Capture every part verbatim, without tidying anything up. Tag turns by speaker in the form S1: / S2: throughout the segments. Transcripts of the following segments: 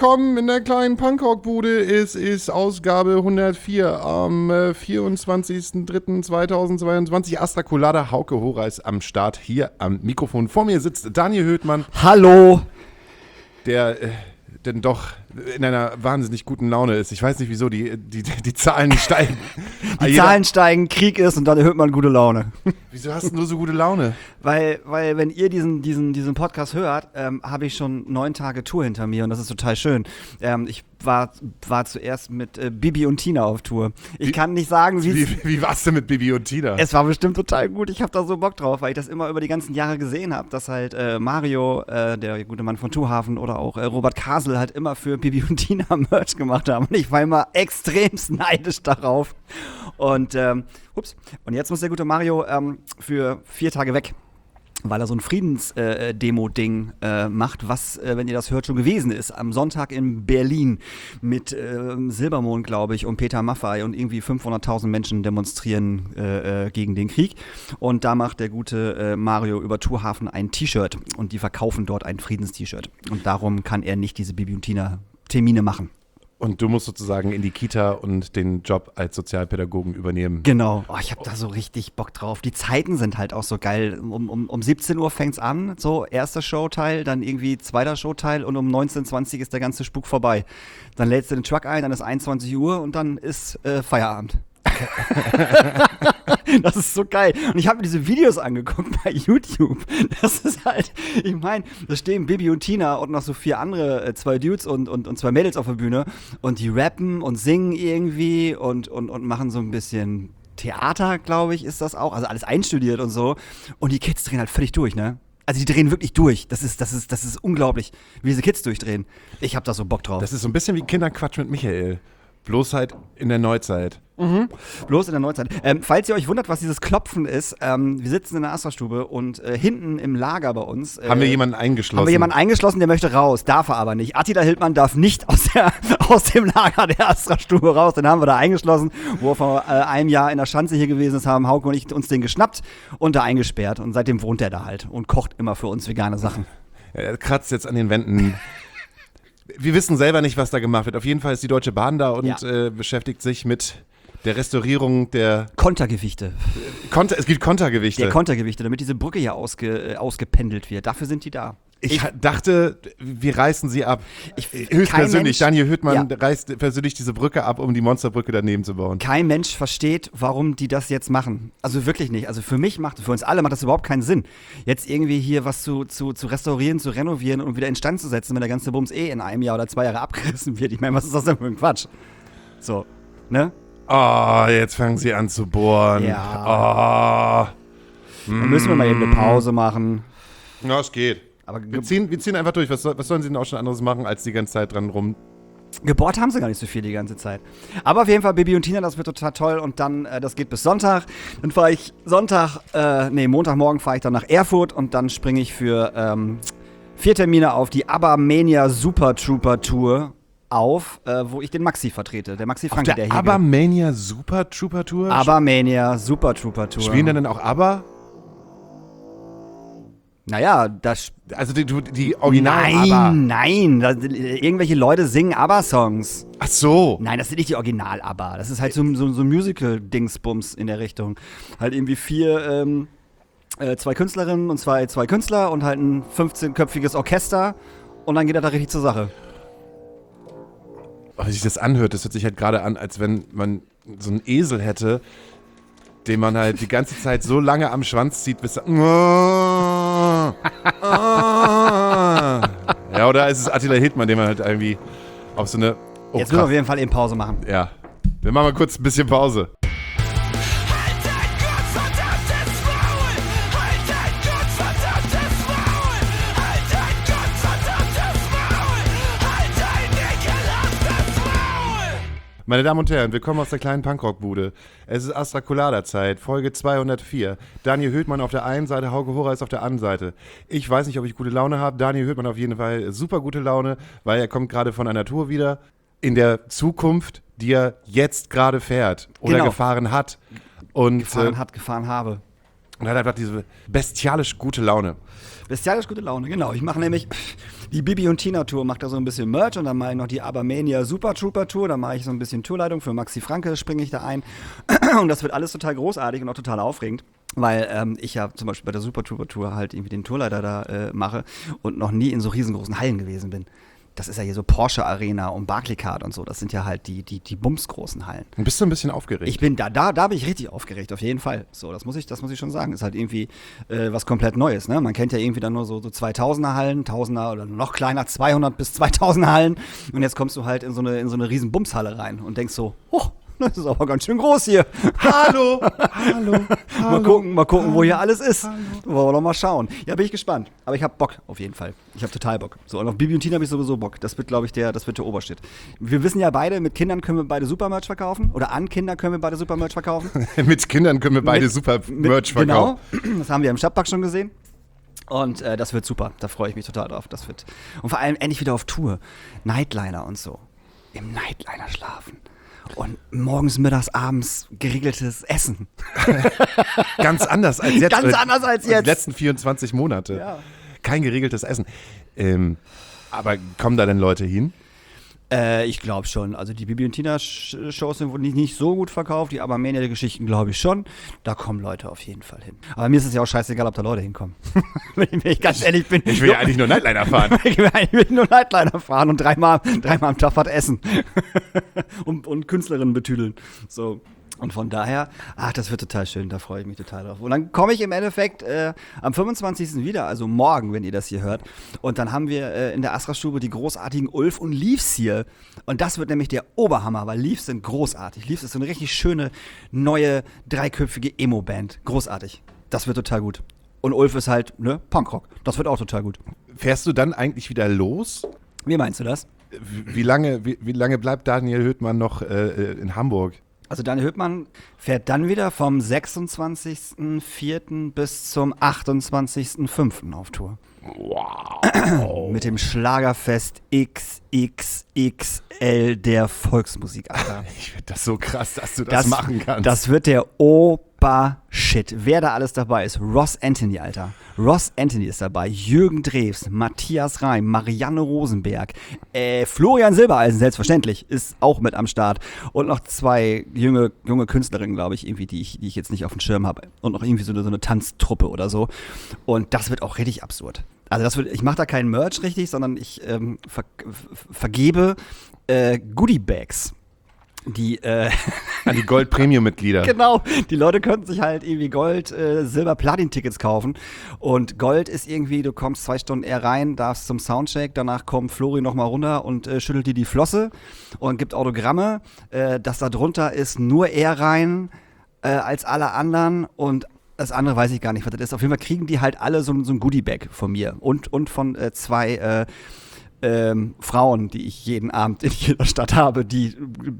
S1: willkommen in der kleinen Punkrock-Bude. Es ist Ausgabe hundertvier am äh, vierundzwanzigsten dritten zweitausendzweiundzwanzig. Astra Colada, Hauke Hora ist am Start hier am Mikrofon. Vor mir sitzt Daniel Höhtmann.
S2: Hallo.
S1: Der äh, denn doch in einer wahnsinnig guten Laune ist. Ich weiß nicht, wieso die, die, die Zahlen steigen.
S2: Die
S1: Jeder,
S2: Zahlen steigen, Krieg ist und dann hört man gute Laune.
S1: Wieso hast du so gute Laune?
S2: Weil, weil wenn ihr diesen, diesen, diesen Podcast hört, ähm, habe ich schon neun Tage Tour hinter mir und das ist total schön. Ähm, ich war, war zuerst mit äh, Bibi und Tina auf Tour. Ich
S1: wie,
S2: kann nicht sagen, wie
S1: wie, wie war's denn mit Bibi und Tina?
S2: Es war bestimmt total gut. Ich habe da so Bock drauf, weil ich das immer über die ganzen Jahre gesehen habe, dass halt äh, Mario, äh, der gute Mann von Thorhafen, oder auch äh, Robert Kasel halt immer für Bibi und Tina Merch gemacht haben. Und ich war immer extremst neidisch darauf. Und, ähm, ups. Und jetzt muss der gute Mario ähm, für vier Tage weg, weil er so ein Friedensdemo-Ding äh, äh, macht, was, äh, wenn ihr das hört, schon gewesen ist. Am Sonntag in Berlin mit äh, Silbermond, glaube ich, und Peter Maffay und irgendwie fünfhunderttausend Menschen demonstrieren äh, äh, gegen den Krieg. Und da macht der gute äh, Mario über Thorhafen ein T-Shirt und die verkaufen dort ein Friedens-T-Shirt. Und darum kann er nicht diese Bibi und Tina Termine machen.
S1: Und du musst sozusagen in die Kita und den Job als Sozialpädagogen übernehmen.
S2: Genau. Oh, ich habe da so richtig Bock drauf. Die Zeiten sind halt auch so geil. Um, um, um siebzehn Uhr fängt's an, so erster Showteil, dann irgendwie zweiter Showteil und um neunzehn Uhr zwanzig ist der ganze Spuk vorbei. Dann lädst du den Truck ein, dann ist einundzwanzig Uhr und dann ist äh, Feierabend. Das ist so geil. Und ich habe mir diese Videos angeguckt bei YouTube. Das ist halt, ich meine, da stehen Bibi und Tina und noch so vier andere, äh, zwei Dudes und, und, und zwei Mädels auf der Bühne und die rappen und singen irgendwie und, und, und machen so ein bisschen Theater, glaube ich, ist das auch. Also alles einstudiert und so. Und die Kids drehen halt völlig durch, ne? Also die drehen wirklich durch. Das ist, das ist, das ist unglaublich, wie diese Kids durchdrehen. Ich habe da so Bock drauf.
S1: Das ist so ein bisschen wie Kinderquatsch mit Michael. Bloß halt in der Neuzeit.
S2: Mhm. Bloß in der Neuzeit. Ähm, falls ihr euch wundert, was dieses Klopfen ist, ähm, wir sitzen in der Astra-Stube und äh, hinten im Lager bei uns äh,
S1: haben wir jemanden eingeschlossen.
S2: Haben wir jemanden eingeschlossen, der möchte raus, darf er aber nicht. Attila Hildmann darf nicht aus, der, aus dem Lager der Astra-Stube raus, den haben wir da eingeschlossen, wo er vor äh, einem Jahr in der Schanze hier gewesen ist, haben Hauke und ich uns den geschnappt und da eingesperrt und seitdem wohnt er da halt und kocht immer für uns vegane Sachen.
S1: Er kratzt jetzt an den Wänden. Wir wissen selber nicht, was da gemacht wird. Auf jeden Fall ist die Deutsche Bahn da und ja. äh, beschäftigt sich mit der Restaurierung der
S2: Kontergewichte.
S1: Konter, es gibt Kontergewichte.
S2: Der Kontergewichte, damit diese Brücke hier ausge, äh, ausgependelt wird. Dafür sind die da.
S1: Ich, ich dachte, wir reißen sie ab.
S2: Ich,
S1: Höchstpersönlich,
S2: Mensch,
S1: Daniel Höhtmann
S2: ja.
S1: reißt persönlich diese Brücke ab, um die Monsterbrücke daneben zu bauen.
S2: Kein Mensch versteht, warum die das jetzt machen. Also wirklich nicht. Also für mich macht, für uns alle macht das überhaupt keinen Sinn. Jetzt irgendwie hier was zu, zu, zu restaurieren, zu renovieren und wieder instand zu setzen, wenn der ganze Bums eh in einem Jahr oder zwei Jahre abgerissen wird. Ich meine, was ist das denn für ein Quatsch? So, ne?
S1: Oh, jetzt fangen sie an zu bohren.
S2: Ja.
S1: Oh.
S2: Dann müssen wir mal eben eine Pause machen.
S1: Ja, es geht.
S2: Aber
S1: wir, ziehen, wir ziehen einfach durch. Was, soll, was sollen sie denn auch schon anderes machen, als die ganze Zeit dran rum?
S2: Gebohrt haben sie gar nicht so viel die ganze Zeit. Aber auf jeden Fall Bibi und Tina, das wird total toll. Und dann, äh, das geht bis Sonntag. Dann fahre ich Sonntag, äh, nee, Montagmorgen fahre ich dann nach Erfurt und dann springe ich für ähm, vier Termine auf die ABBA Mania Super Trooper Tour auf, äh, wo ich den Maxi vertrete. Der Maxi Franke,
S1: auf der,
S2: der hier
S1: ABBA Mania Super Trooper Tour?
S2: ABBA Mania Super Trooper Tour.
S1: Spielen dann auch ABBA?
S2: Naja, das...
S1: Also die, die Original
S2: Nein,
S1: ABBA.
S2: nein, das, irgendwelche Leute singen ABBA-Songs.
S1: Ach so.
S2: Nein, das sind nicht die Original-ABBA. Das ist halt so, so, so ein Musical-Dingsbums in der Richtung. Halt irgendwie vier, ähm, äh, zwei Künstlerinnen und zwei, zwei Künstler und halt ein fünfzehnköpfiges Orchester und dann geht er da richtig zur Sache.
S1: Wie sich das anhört, das hört sich halt gerade an, als wenn man so einen Esel hätte, den man halt die ganze Zeit so lange am Schwanz zieht, bis er... Ja, oder ist es Attila Hildmann, den man halt irgendwie auf so eine...
S2: Oh, jetzt müssen wir auf jeden Fall eben Pause machen.
S1: Ja, wir machen mal kurz ein bisschen Pause. Meine Damen und Herren, willkommen aus der kleinen Punkrock-Bude. Es ist Astra Colada-Zeit, Folge zweihundertvier. Daniel Höhtmann auf der einen Seite, Hauke Hora ist auf der anderen Seite. Ich weiß nicht, ob ich gute Laune habe. Daniel Höhtmann auf jeden Fall super gute Laune, weil er kommt gerade von einer Tour wieder in der Zukunft, die er jetzt gerade fährt oder
S2: genau.
S1: gefahren hat. Und,
S2: gefahren
S1: äh,
S2: hat, gefahren habe.
S1: Und er hat einfach diese bestialisch gute Laune.
S2: Bestialisch gute Laune, genau. Ich mache nämlich die Bibi und Tina Tour, mache da so ein bisschen Merch und dann mache ich noch die Abermania Super Trooper Tour, da mache ich so ein bisschen Tourleitung für Maxi Franke, springe ich da ein und das wird alles total großartig und auch total aufregend. Weil ähm, ich ja zum Beispiel bei der Super Trooper Tour halt irgendwie den Tourleiter da äh, mache und noch nie in so riesengroßen Hallen gewesen bin. Das ist ja hier so Porsche Arena und Barclaycard und so. Das sind ja halt die, die, die bumsgroßen Hallen.
S1: Und bist du ein bisschen aufgeregt?
S2: Ich bin da, da, da bin ich richtig aufgeregt, auf jeden Fall. So, das muss ich, das muss ich schon sagen. Ist halt irgendwie äh, was komplett Neues, ne? Man kennt ja irgendwie dann nur so, so zweitausender Hallen, Tausender oder noch kleiner, zweihundert bis zweitausend Hallen. Und jetzt kommst du halt in so eine, in so eine riesen Bumshalle rein und denkst so, oh, das ist aber ganz schön groß hier.
S1: Hallo, hallo, hallo.
S2: Mal gucken, mal gucken,
S1: hallo,
S2: wo hier alles ist.
S1: hallo.
S2: Wollen wir doch mal schauen. Ja, bin ich gespannt. Aber ich habe Bock auf jeden Fall. Ich habe total Bock. So, und auf Bibi und Tina habe ich sowieso Bock. Das wird, glaube ich, der, das wird der Obershit. Wir wissen ja beide, mit Kindern können wir beide Supermerch verkaufen. Oder an Kinder können wir beide Supermerch verkaufen.
S1: Mit Kindern können wir beide
S2: Mit-
S1: super
S2: mit-
S1: Merch verkaufen.
S2: Genau, das haben wir im Stadtpark schon gesehen. Und äh, das wird super. Da freue ich mich total drauf. Das wird. Und vor allem endlich wieder auf Tour. Nightliner und so. Im Nightliner schlafen. Und morgens, mittags, abends geregeltes Essen.
S1: Ganz anders als jetzt.
S2: Ganz
S1: Oder
S2: anders als
S1: Die
S2: jetzt.
S1: letzten vierundzwanzig Monate.
S2: Ja.
S1: Kein geregeltes Essen. Ähm, aber kommen da denn Leute hin?
S2: Äh, ich glaube schon. Also die Bibi und Tina Sch- Shows sind wohl nicht, nicht so gut verkauft. Die Abermania-Geschichten glaube ich schon. Da kommen Leute auf jeden Fall hin. Aber mir ist es ja auch scheißegal, ob da Leute hinkommen. Wenn ich, wenn ich ganz ehrlich bin.
S1: Ich will ja eigentlich nur Nightliner fahren.
S2: Ich will eigentlich nur Nightliner fahren und dreimal, dreimal am Tag was essen. und, und Künstlerinnen betüdeln. So. Und von daher, ach, das wird total schön, da freue ich mich total drauf. Und dann komme ich im Endeffekt äh, am fünfundzwanzigsten wieder, also morgen, wenn ihr das hier hört. Und dann haben wir äh, in der Astra-Stube die großartigen Ulf und Leaves hier. Und das wird nämlich der Oberhammer, weil Leaves sind großartig. Leaves ist so eine richtig schöne, neue, dreiköpfige Emo-Band. Großartig. Das wird total gut. Und Ulf ist halt, ne, Punkrock. Das wird auch total gut.
S1: Fährst du dann eigentlich wieder los?
S2: Wie meinst du das?
S1: Wie, wie, lange, wie, wie lange bleibt Daniel Höhtmann noch äh, in Hamburg?
S2: Also Daniel Höhtmann fährt dann wieder vom sechsundzwanzigsten vierten bis zum achtundzwanzigsten fünften auf Tour. Wow. Mit dem Schlagerfest X X X L der Volksmusik, Alter.
S1: Ich finde das so krass, dass du das, machen kannst.
S2: Das wird der Obershit. Wer da alles dabei ist, Ross Anthony, Alter. Ross Anthony ist dabei, Jürgen Drews, Matthias Reim, Marianne Rosenberg, äh, Florian Silbereisen, selbstverständlich, ist auch mit am Start. Und noch zwei junge, junge Künstlerinnen, glaube ich, irgendwie, die ich, die ich jetzt nicht auf dem Schirm habe. Und noch irgendwie so eine, so eine Tanztruppe oder so. Und das wird auch richtig absurd. Also das wird, ich mache da keinen Merch richtig, sondern ich ähm, ver, vergebe äh, Goodie-Bags. Die, äh,
S1: An die Gold-Premium-Mitglieder.
S2: Genau, die Leute könnten sich halt irgendwie Gold, äh, Silber, Platin-Tickets kaufen. Und Gold ist irgendwie, du kommst zwei Stunden eher rein, darfst zum Soundcheck, danach kommt Flori nochmal runter und äh, schüttelt dir die Flosse und gibt Autogramme. Äh, das da drunter ist nur er rein äh, als alle anderen und das andere weiß ich gar nicht, was das ist. Auf jeden Fall kriegen die halt alle so, so ein Goodie-Bag von mir und, und von äh, zwei äh, Ähm, Frauen, die ich jeden Abend in jeder Stadt habe, die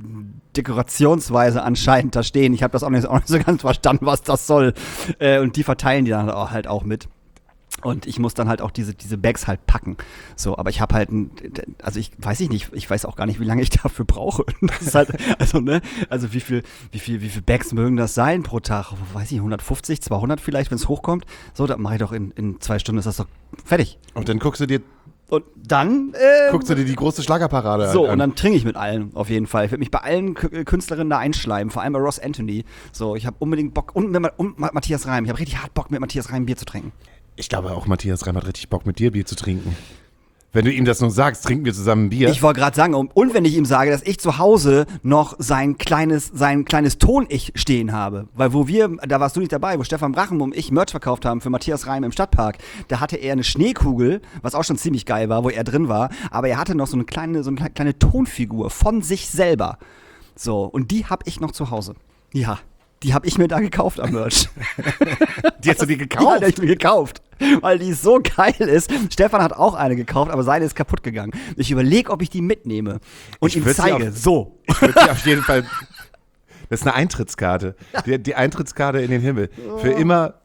S2: dekorationsweise anscheinend da stehen. Ich habe das auch nicht, auch nicht so ganz verstanden, was das soll. Äh, und die verteilen die dann auch, halt auch mit. Und ich muss dann halt auch diese, diese Bags halt packen. So, aber ich habe halt, ein, also ich weiß ich nicht, ich weiß auch gar nicht, wie lange ich dafür brauche. Das ist halt, also ne, also wie viel, wie viel, wie viel Bags mögen das sein pro Tag? Weiß ich, hundertfünfzig, zweihundert vielleicht, wenn es hochkommt. So, dann mache ich doch in, in zwei Stunden, ist das doch fertig.
S1: Und dann guckst du dir,
S2: Und dann äh,
S1: guckst du dir die große Schlagerparade
S2: so,
S1: an.
S2: und dann trinke ich mit allen, auf jeden Fall. Ich werde mich bei allen K- Künstlerinnen da einschleimen, vor allem bei Ross Anthony. So, ich habe unbedingt Bock, und, mit, und Matthias Reim, ich habe richtig hart Bock, mit Matthias Reim Bier zu trinken.
S1: Ich glaube auch, Matthias Reim hat richtig Bock, mit dir Bier zu trinken. Wenn du ihm das nur sagst, trinken wir zusammen ein Bier.
S2: Ich wollte gerade sagen, und, und wenn ich ihm sage, dass ich zu Hause noch sein kleines, sein kleines Ton-Ich stehen habe, weil wo wir, da warst du nicht dabei, wo Stefan Brachem und ich Merch verkauft haben für Matthias Reim im Stadtpark, da hatte er eine Schneekugel, was auch schon ziemlich geil war, wo er drin war, aber er hatte noch so eine kleine, so eine kleine Tonfigur von sich selber. So, und die habe ich noch zu Hause. Ja. Die habe ich mir da gekauft am Merch.
S1: Die hast du dir
S2: Die
S1: gekauft?
S2: habe ich mir gekauft, weil die so geil ist. Stefan hat auch eine gekauft, aber seine ist kaputt gegangen. Ich überlege, ob ich die mitnehme und
S1: Ich
S2: ihm
S1: würd sie
S2: zeige.
S1: auf-
S2: So.
S1: Ich würde sie auf jeden Fall. Das ist eine Eintrittskarte. Die, die Eintrittskarte in den Himmel. Für immer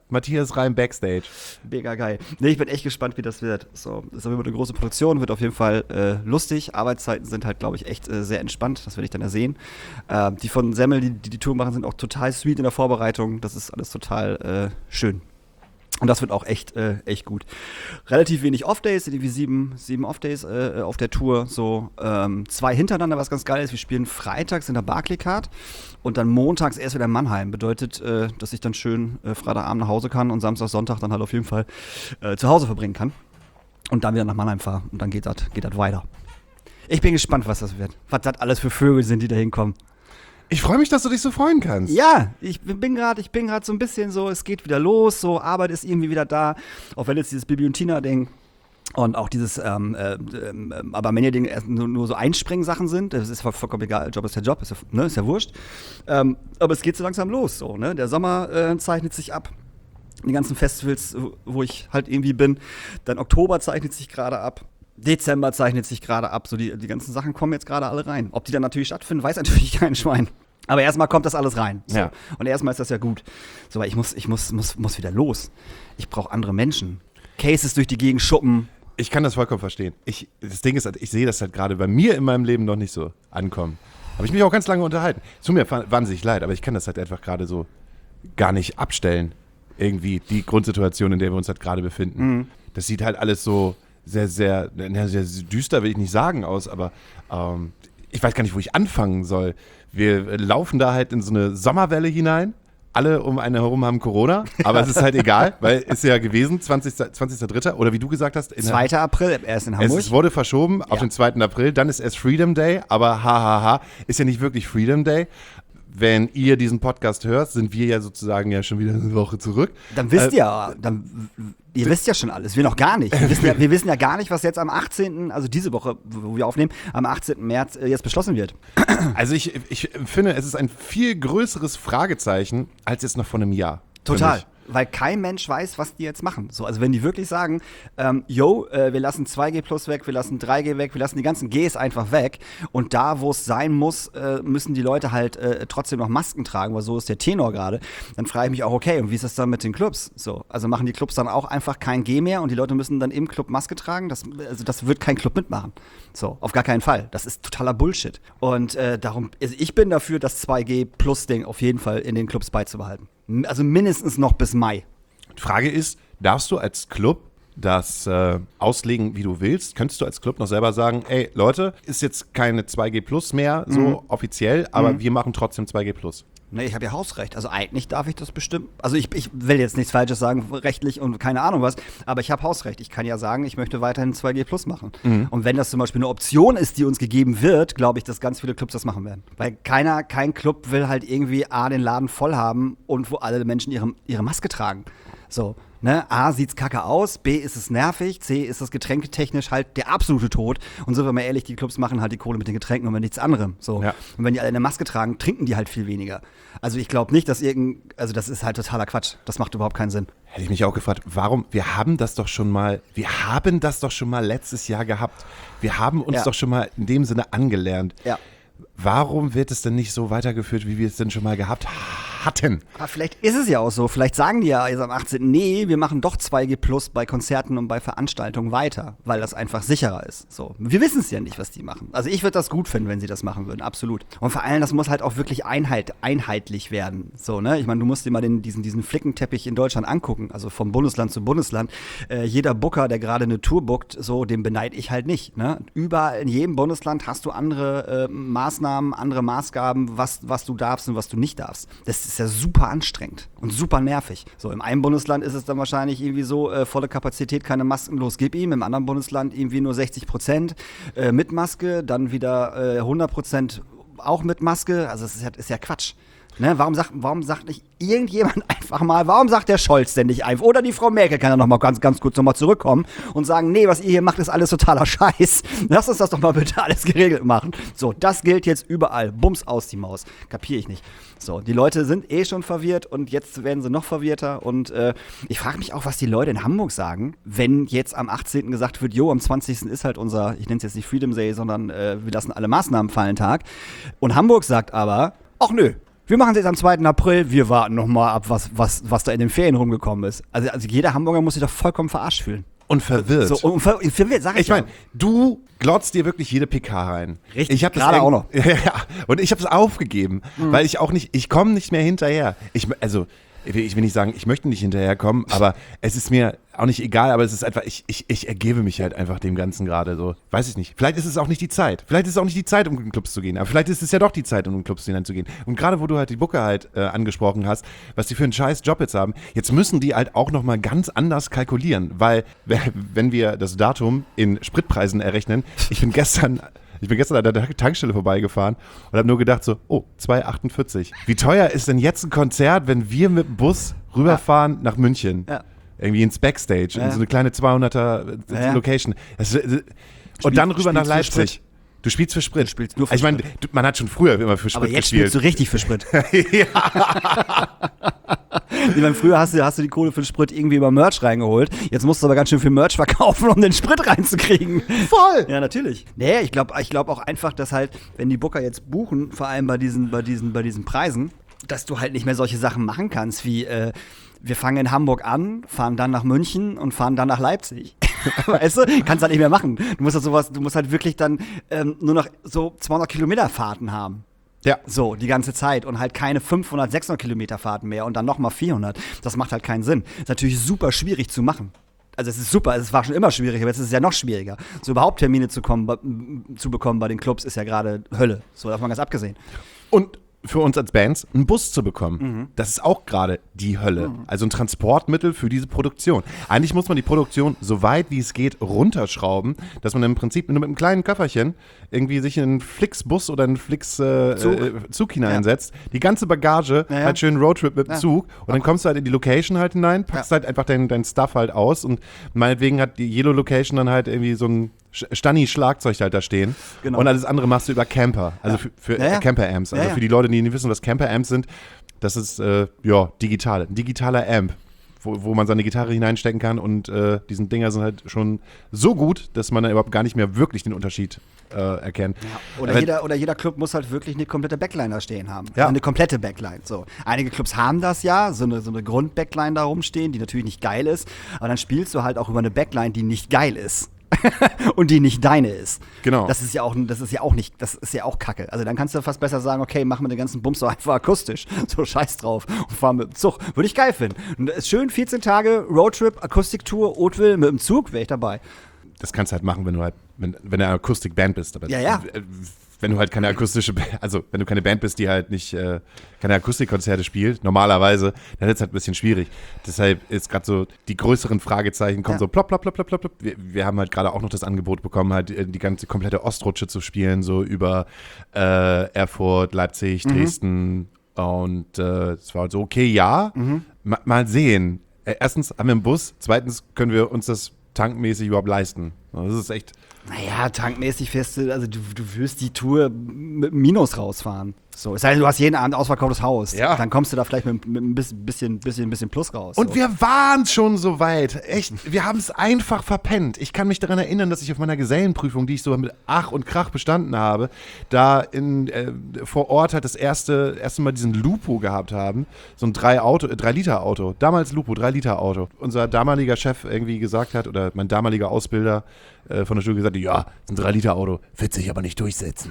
S1: Matthias Reim Backstage.
S2: Mega geil. Nee, ich bin echt gespannt, wie das wird. So, das ist auf jeden Fall eine große Produktion, wird auf jeden Fall äh, lustig. Arbeitszeiten sind halt, glaube ich, echt äh, sehr entspannt. Das werde ich dann ja sehen. Äh, die von Semmel, die, die die Tour machen, sind auch total sweet in der Vorbereitung. Das ist alles total äh, schön. Und das wird auch echt, äh, echt gut. Relativ wenig Off-Days, sind irgendwie sieben, sieben Off-Days äh, auf der Tour. So ähm, zwei hintereinander, was ganz geil ist. Wir spielen freitags in der Barclaycard und dann montags erst wieder in Mannheim. Bedeutet, äh, dass ich dann schön äh, Freitagabend nach Hause kann und Samstag, Sonntag dann halt auf jeden Fall äh, zu Hause verbringen kann. Und dann wieder nach Mannheim fahre. Und dann geht das geht das weiter. Ich bin gespannt, was das wird. Was das alles für Vögel sind, die da hinkommen.
S1: Ich freue mich, dass du dich so freuen kannst.
S2: Ja, ich bin gerade ich bin gerade so ein bisschen so, es geht wieder los, so Arbeit ist irgendwie wieder da, auch wenn jetzt dieses Bibi und Tina-Ding und auch dieses ähm, äh, ähm, Abermania-Ding nur, nur so Einspringen-Sachen sind, das ist vollkommen egal, Job ist der Job, ist ja, ne, ist ja wurscht, ähm, aber es geht so langsam los, so, ne, der Sommer äh, zeichnet sich ab, die ganzen Festivals, wo ich halt irgendwie bin, dann Oktober zeichnet sich gerade ab. Dezember zeichnet sich gerade ab, so die, die ganzen Sachen kommen jetzt gerade alle rein. Ob die dann natürlich stattfinden, weiß natürlich kein Schwein. Aber erstmal kommt das alles rein. So.
S1: Ja.
S2: Und erstmal ist das ja gut. So, weil ich muss, ich muss, muss, muss wieder los. Ich brauche andere Menschen. Cases durch die Gegend schuppen.
S1: Ich kann das vollkommen verstehen. Ich, das Ding ist, halt, ich sehe das halt gerade bei mir in meinem Leben noch nicht so ankommen. Habe ich mich auch ganz lange unterhalten. Es tut mir wahnsinnig leid, aber ich kann das halt einfach gerade so gar nicht abstellen. Irgendwie die Grundsituation, in der wir uns halt gerade befinden. Mhm. Das sieht halt alles so sehr, sehr, sehr düster, will ich nicht sagen, aus, aber ähm, ich weiß gar nicht, wo ich anfangen soll. Wir laufen da halt in so eine Sommerwelle hinein. Alle um einen herum haben Corona, aber es ist halt egal, weil es ja gewesen, zwanzigster dritter oder wie du gesagt hast.
S2: zweiter April, erst in Hamburg.
S1: Es wurde verschoben auf ja. den zweiten April, dann ist erst Freedom Day, aber hahaha, ist ja nicht wirklich Freedom Day. Wenn ihr diesen Podcast hört, sind wir ja sozusagen ja schon wieder eine Woche zurück.
S2: Dann wisst äh, ihr, dann, ihr wisst ja schon alles, wir noch gar nicht. Wir wissen ja, wir wissen ja gar nicht, was jetzt am achtzehnten, also diese Woche, wo wir aufnehmen, am achtzehnten März äh, jetzt beschlossen wird.
S1: Also ich, ich finde, es ist ein viel größeres Fragezeichen als jetzt noch vor einem Jahr.
S2: Total. Weil kein Mensch weiß, was die jetzt machen. So, also wenn die wirklich sagen, ähm, yo, äh, wir lassen zwei G plus weg, wir lassen drei G weg, wir lassen die ganzen Gs einfach weg und da, wo es sein muss, äh, müssen die Leute halt äh, trotzdem noch Masken tragen, weil so ist der Tenor gerade, dann frage ich mich auch, okay, und wie ist das dann mit den Clubs? So, also machen die Clubs dann auch einfach kein G mehr und die Leute müssen dann im Club Maske tragen? Das, also das wird kein Club mitmachen. So, auf gar keinen Fall. Das ist totaler Bullshit. Und äh, darum, also ich bin dafür, das zwei G plus Ding auf jeden Fall in den Clubs beizubehalten. Also mindestens noch bis Mai.
S1: Die Frage ist, darfst du als Club das äh, auslegen, wie du willst? Könntest du als Club noch selber sagen, ey, Leute, ist jetzt keine zwei G plus mehr, so mhm. offiziell, aber mhm. wir machen trotzdem zwei G plus?
S2: Ne, ich habe ja Hausrecht. Also eigentlich darf ich das bestimmt. Also ich, ich will jetzt nichts Falsches sagen, rechtlich und keine Ahnung was, aber ich habe Hausrecht. Ich kann ja sagen, ich möchte weiterhin zwei G plus machen. Mhm. Und wenn das zum Beispiel eine Option ist, die uns gegeben wird, glaube ich, dass ganz viele Clubs das machen werden. Weil keiner, kein Club will halt irgendwie A, den Laden voll haben und wo alle Menschen ihre, ihre Maske tragen. So, ne? A, sieht's kacke aus, B, ist es nervig, C, ist das getränketechnisch halt der absolute Tod. Und sind wir mal ehrlich, die Clubs machen halt die Kohle mit den Getränken und mit nichts anderem. So. Ja. Und wenn die alle eine Maske tragen, trinken die halt viel weniger. Also ich glaube nicht, dass irgend, also das ist halt totaler Quatsch. Das macht überhaupt keinen Sinn.
S1: Hätte ich mich auch gefragt, warum, wir haben das doch schon mal, wir haben das doch schon mal letztes Jahr gehabt. Wir haben uns ja. doch schon mal in dem Sinne angelernt.
S2: Ja.
S1: Warum wird es denn nicht so weitergeführt, wie wir es denn schon mal gehabt hatten?
S2: Aber vielleicht ist es ja auch so. Vielleicht sagen die ja jetzt am achtzehnten nee, wir machen doch zwei G plus bei Konzerten und bei Veranstaltungen weiter, weil das einfach sicherer ist. So. Wir wissen es ja nicht, was die machen. Also ich würde das gut finden, wenn sie das machen würden, absolut. Und vor allem, das muss halt auch wirklich Einheit, einheitlich werden. So, ne? Ich meine, du musst dir mal den, diesen, diesen Flickenteppich in Deutschland angucken, also vom Bundesland zu Bundesland. Äh, jeder Booker, der gerade eine Tour bookt, so, den beneide ich halt nicht. Ne? Überall in jedem Bundesland hast du andere äh, Maßnahmen, andere Maßgaben, was, was du darfst und was du nicht darfst. Das ist ja super anstrengend und super nervig. So, im einen Bundesland ist es dann wahrscheinlich irgendwie so, äh, volle Kapazität, keine Masken, los, gib ihm. Im anderen Bundesland irgendwie nur sechzig Prozent äh, mit Maske, dann wieder äh, hundert Prozent auch mit Maske. Also es ist ja, ist ja Quatsch. Ne, warum, sagt, warum sagt nicht irgendjemand einfach mal, warum sagt der Scholz denn nicht einfach? Oder die Frau Merkel kann ja noch mal ganz, ganz kurz noch mal zurückkommen und sagen, nee, was ihr hier macht, ist alles totaler Scheiß. Lass uns das doch mal bitte alles geregelt machen. So, das gilt jetzt überall. Bums aus die Maus. Kapier ich nicht. So, die Leute sind eh schon verwirrt und jetzt werden sie noch verwirrter. Und äh, ich frage mich auch, was die Leute in Hamburg sagen, wenn jetzt am achtzehnten gesagt wird, jo, am zwanzigsten ist halt unser, ich nenne es jetzt nicht Freedom Day, sondern äh, wir lassen alle Maßnahmen fallen Tag. Und Hamburg sagt aber, ach nö, Wir machen es jetzt am zweiten April, wir warten nochmal ab, was, was, was da in den Ferien rumgekommen ist. Also, also jeder Hamburger muss sich doch vollkommen verarscht fühlen.
S1: Und verwirrt.
S2: So, und ver verwirrt, sag ich
S1: Ich meine, du glotzt dir wirklich jede P K rein.
S2: Richtig,
S1: ich hab das
S2: gerade auch noch.
S1: Ja, und ich habe es aufgegeben, mhm. weil ich auch nicht, ich komme nicht mehr hinterher. Ich, also, ich will nicht sagen, ich möchte nicht hinterherkommen, aber es ist mir auch nicht egal, aber es ist einfach, ich, ich, ich ergebe mich halt einfach dem Ganzen gerade so. Weiß ich nicht. Vielleicht ist es auch nicht die Zeit. Vielleicht ist es auch nicht die Zeit, um in Clubs zu gehen. Aber vielleicht ist es ja doch die Zeit, um in Clubs hineinzugehen. Und gerade wo du halt die Booker halt äh, angesprochen hast, was die für einen scheiß Job jetzt haben, jetzt müssen die halt auch nochmal ganz anders kalkulieren. Weil, wenn wir das Datum in Spritpreisen errechnen, ich bin gestern... Ich bin gestern an der Tankstelle vorbeigefahren und habe nur gedacht so, oh, zwei achtundvierzig. Wie teuer ist denn jetzt ein Konzert, wenn wir mit dem Bus rüberfahren ja. nach München? Ja. Irgendwie ins Backstage, ja. in so eine kleine zweihunderter ja. Location. Das, und Spiel, dann rüber nach Leipzig. Du spielst für Sprit. Du spielst nur für ich meine, man hat schon früher immer für Sprit
S2: Aber jetzt
S1: gespielt.
S2: spielst du richtig für Sprit. ja. Ich meine, früher hast du, hast du die Kohle für den Sprit irgendwie über Merch reingeholt. Jetzt musst du aber ganz schön viel Merch verkaufen, um den Sprit reinzukriegen.
S1: Voll!
S2: Ja, natürlich. Nee, ich glaube ich glaub auch einfach, dass halt, wenn die Booker jetzt buchen, vor allem bei diesen, bei diesen, bei diesen Preisen, dass du halt nicht mehr solche Sachen machen kannst, wie äh, wir fangen in Hamburg an, fahren dann nach München und fahren dann nach Leipzig. Weißt du? Kannst halt nicht mehr machen. Du musst halt sowas, du musst halt wirklich dann ähm, nur noch so zweihundert Kilometer Fahrten haben.
S1: Ja.
S2: So, die ganze Zeit und halt keine fünfhundert, sechshundert Kilometer Fahrten mehr und dann nochmal vierhundert. Das macht halt keinen Sinn. Ist natürlich super schwierig zu machen. Also es ist super, es war schon immer schwierig, aber jetzt ist es ja noch schwieriger. So überhaupt Termine zu, kommen, zu bekommen bei den Clubs ist ja gerade Hölle. So davon ganz abgesehen.
S1: Und für uns als Bands einen Bus zu bekommen, mhm. das ist auch gerade die Hölle. Mhm. Also ein Transportmittel für diese Produktion. Eigentlich muss man die Produktion so weit wie es geht runterschrauben, dass man im Prinzip nur mit einem kleinen Köfferchen irgendwie sich in einen Flix-Bus oder einen Flix-Zug äh, Zug hineinsetzt, ja. die ganze Bagage, ja, ja. halt schön Roadtrip mit dem ja. Zug und dann kommst du halt in die Location halt hinein, packst ja. halt einfach dein, dein Stuff halt aus und meinetwegen hat die Yellow Location dann halt irgendwie so ein Stanni-Schlagzeug halt da stehen. Genau. Und alles andere machst du über Camper, also ja. für, für ja, ja. Camper-Amps. Also ja, ja. für die Leute, die nicht wissen, was Camper-Amps sind, das ist, äh, ja, digital. Ein digitaler Amp, wo, wo man seine Gitarre hineinstecken kann und äh, diese Dinger sind halt schon so gut, dass man dann überhaupt gar nicht mehr wirklich den Unterschied äh, erkennt.
S2: Ja. Oder, jeder, oder jeder Club muss halt wirklich eine komplette Backline da stehen haben. Ja. Also eine komplette Backline. So. Einige Clubs haben das ja, so eine, so eine Grund-Backline da rumstehen, die natürlich nicht geil ist, aber dann spielst du halt auch über eine Backline, die nicht geil ist. Und die nicht deine ist.
S1: Genau.
S2: Das ist ja auch, das ist ja auch nicht, das ist ja auch Kacke. Also dann kannst du fast besser sagen, okay, mach mir den ganzen Bums doch einfach akustisch. So scheiß drauf und fahr mit dem Zug. Würde ich geil finden. Und das ist schön, vierzehn Tage Roadtrip, Akustiktour, Hauteville mit dem Zug, wäre ich dabei.
S1: Das kannst du halt machen, wenn du halt, wenn, wenn du eine Akustikband bist. Aber
S2: ja, ja.
S1: Wenn du halt keine akustische, also wenn du keine Band bist, die halt nicht äh, keine Akustikkonzerte spielt, normalerweise, dann ist es halt ein bisschen schwierig. Deshalb ist gerade so, die größeren Fragezeichen kommen ja. so plopp, plopp, plopp, plopp, plopp. Wir, wir haben halt gerade auch noch das Angebot bekommen, halt die ganze komplette Ostrutsche zu spielen, so über äh, Erfurt, Leipzig, mhm. Dresden und äh, es war halt so, okay, ja, mhm. ma, mal sehen. Äh, erstens haben wir einen Bus, zweitens können wir uns das tankmäßig überhaupt leisten. Das ist echt...
S2: Naja, tankmäßig fährst du, also du, du wirst die Tour mit Minus rausfahren. So, es sei denn, du hast jeden Abend ausverkauftes Haus. Ja. Dann kommst du da vielleicht mit, mit ein bisschen, bisschen, bisschen, bisschen Plus raus.
S1: Und
S2: so.
S1: Wir waren schon so weit. Echt, wir haben es einfach verpennt. Ich kann mich daran erinnern, dass ich auf meiner Gesellenprüfung, die ich so mit Ach und Krach bestanden habe, da in, äh, vor Ort halt das erste, erste Mal diesen Lupo gehabt haben. So ein drei Liter Auto. Damals Lupo, drei Liter Auto. Unser damaliger Chef irgendwie gesagt hat, oder mein damaliger Ausbilder äh, von der Schule gesagt hat, ja, ein drei Liter Auto wird sich aber nicht durchsetzen.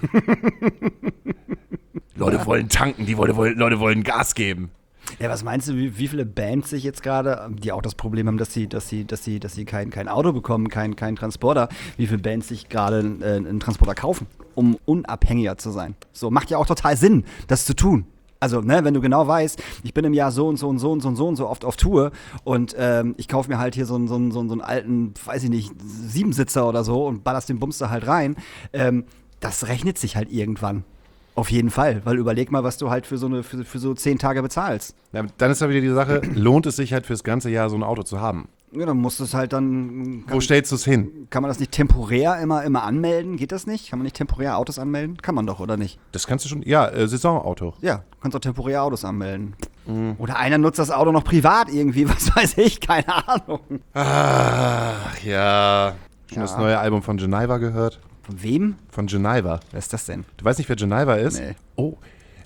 S1: Leute wollen tanken, die Leute wollen, Leute wollen Gas geben.
S2: Ja, was meinst du, wie, wie viele Bands sich jetzt gerade, die auch das Problem haben, dass sie, dass sie, dass sie, dass sie kein, kein Auto bekommen, kein, kein Transporter, wie viele Bands sich gerade äh, einen Transporter kaufen, um unabhängiger zu sein? So, macht ja auch total Sinn, das zu tun. Also, ne, wenn du genau weißt, ich bin im Jahr so und so und so und so und so und so oft auf Tour und ähm, ich kaufe mir halt hier so einen, so einen, so einen alten, weiß ich nicht, Siebensitzer oder so und ballerst den Bums da halt rein, ähm, das rechnet sich halt irgendwann. Auf jeden Fall, weil überleg mal, was du halt für so eine für, für so zehn Tage bezahlst.
S1: Ja, dann ist ja wieder die Sache, lohnt es sich halt fürs ganze Jahr so ein Auto zu haben?
S2: Ja, dann musst du es halt dann...
S1: Wo stellst du es hin?
S2: Kann man das nicht temporär immer, immer anmelden? Geht das nicht? Kann man nicht temporär Autos anmelden? Kann man doch, oder nicht?
S1: Das kannst du schon, ja, äh, Saisonauto.
S2: Ja, du kannst auch temporär Autos anmelden. Mhm. Oder einer nutzt das Auto noch privat irgendwie, was weiß ich, keine Ahnung.
S1: Ach, ja. Schon ja. Das neue Album von Geneva gehört?
S2: Von wem?
S1: Von Geneva.
S2: Wer ist das denn?
S1: Du weißt nicht, wer Geneva ist?
S2: Nee.
S1: Oh,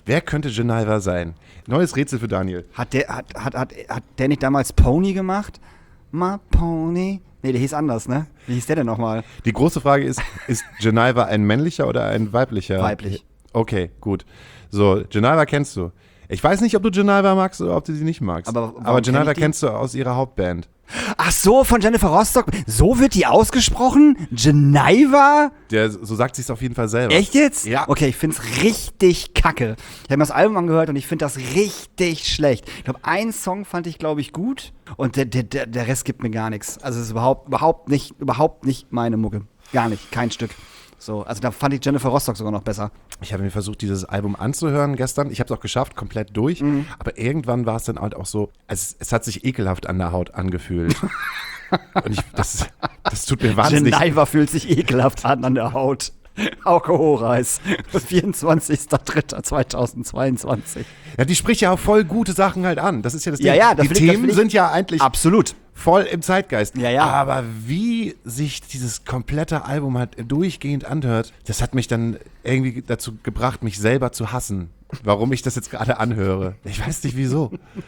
S1: Wer könnte Geneva sein? Neues Rätsel für Daniel.
S2: Hat der, hat, hat, hat, hat der nicht damals Pony gemacht? Ma Pony? Nee, der hieß anders, ne? Wie hieß der denn nochmal?
S1: Die große Frage ist, ist Geneva ein männlicher oder ein weiblicher?
S2: Weiblich.
S1: Okay, gut. So, Geneva kennst du. Ich weiß nicht, ob du Geneva magst oder ob du sie nicht magst.
S2: Aber warum
S1: Aber
S2: kenn
S1: Geneva
S2: ich die?
S1: kennst du aus ihrer Hauptband.
S2: Ach so, von Jennifer Rostock. So wird die ausgesprochen? Geneva?
S1: Der, so sagt sie es auf jeden Fall selber.
S2: Echt jetzt?
S1: Ja.
S2: Okay, ich find's richtig kacke. Ich habe mir das Album angehört und ich finde das richtig schlecht. Ich glaube, einen Song fand ich, glaube ich, gut und der, der, der, der Rest gibt mir gar nichts. Also es ist überhaupt, überhaupt nicht, überhaupt nicht meine Mucke. Gar nicht, kein Stück. So, also da fand ich Jennifer Rostock sogar noch besser.
S1: Ich habe mir versucht, dieses Album anzuhören gestern. Ich habe es auch geschafft, komplett durch.
S2: Mhm.
S1: Aber irgendwann war es dann halt auch so, es, es hat sich ekelhaft an der Haut angefühlt. Und ich, das, das tut mir wahnsinnig.
S2: Geneva fühlt sich ekelhaft an an der Haut. Hauke Horeis, vierundzwanzigster dritter zweitausendzweiundzwanzig.
S1: Ja, die spricht ja auch voll gute Sachen halt an. Das ist ja das Ding.
S2: Ja, ja, das
S1: die
S2: will ich- das
S1: Themen
S2: will ich-
S1: sind ja eigentlich
S2: Absolut.
S1: voll im Zeitgeist.
S2: Ja, ja.
S1: Aber wie sich dieses komplette Album halt durchgehend anhört, das hat mich dann irgendwie dazu gebracht, mich selber zu hassen. Warum ich das jetzt gerade anhöre. Ich weiß nicht wieso.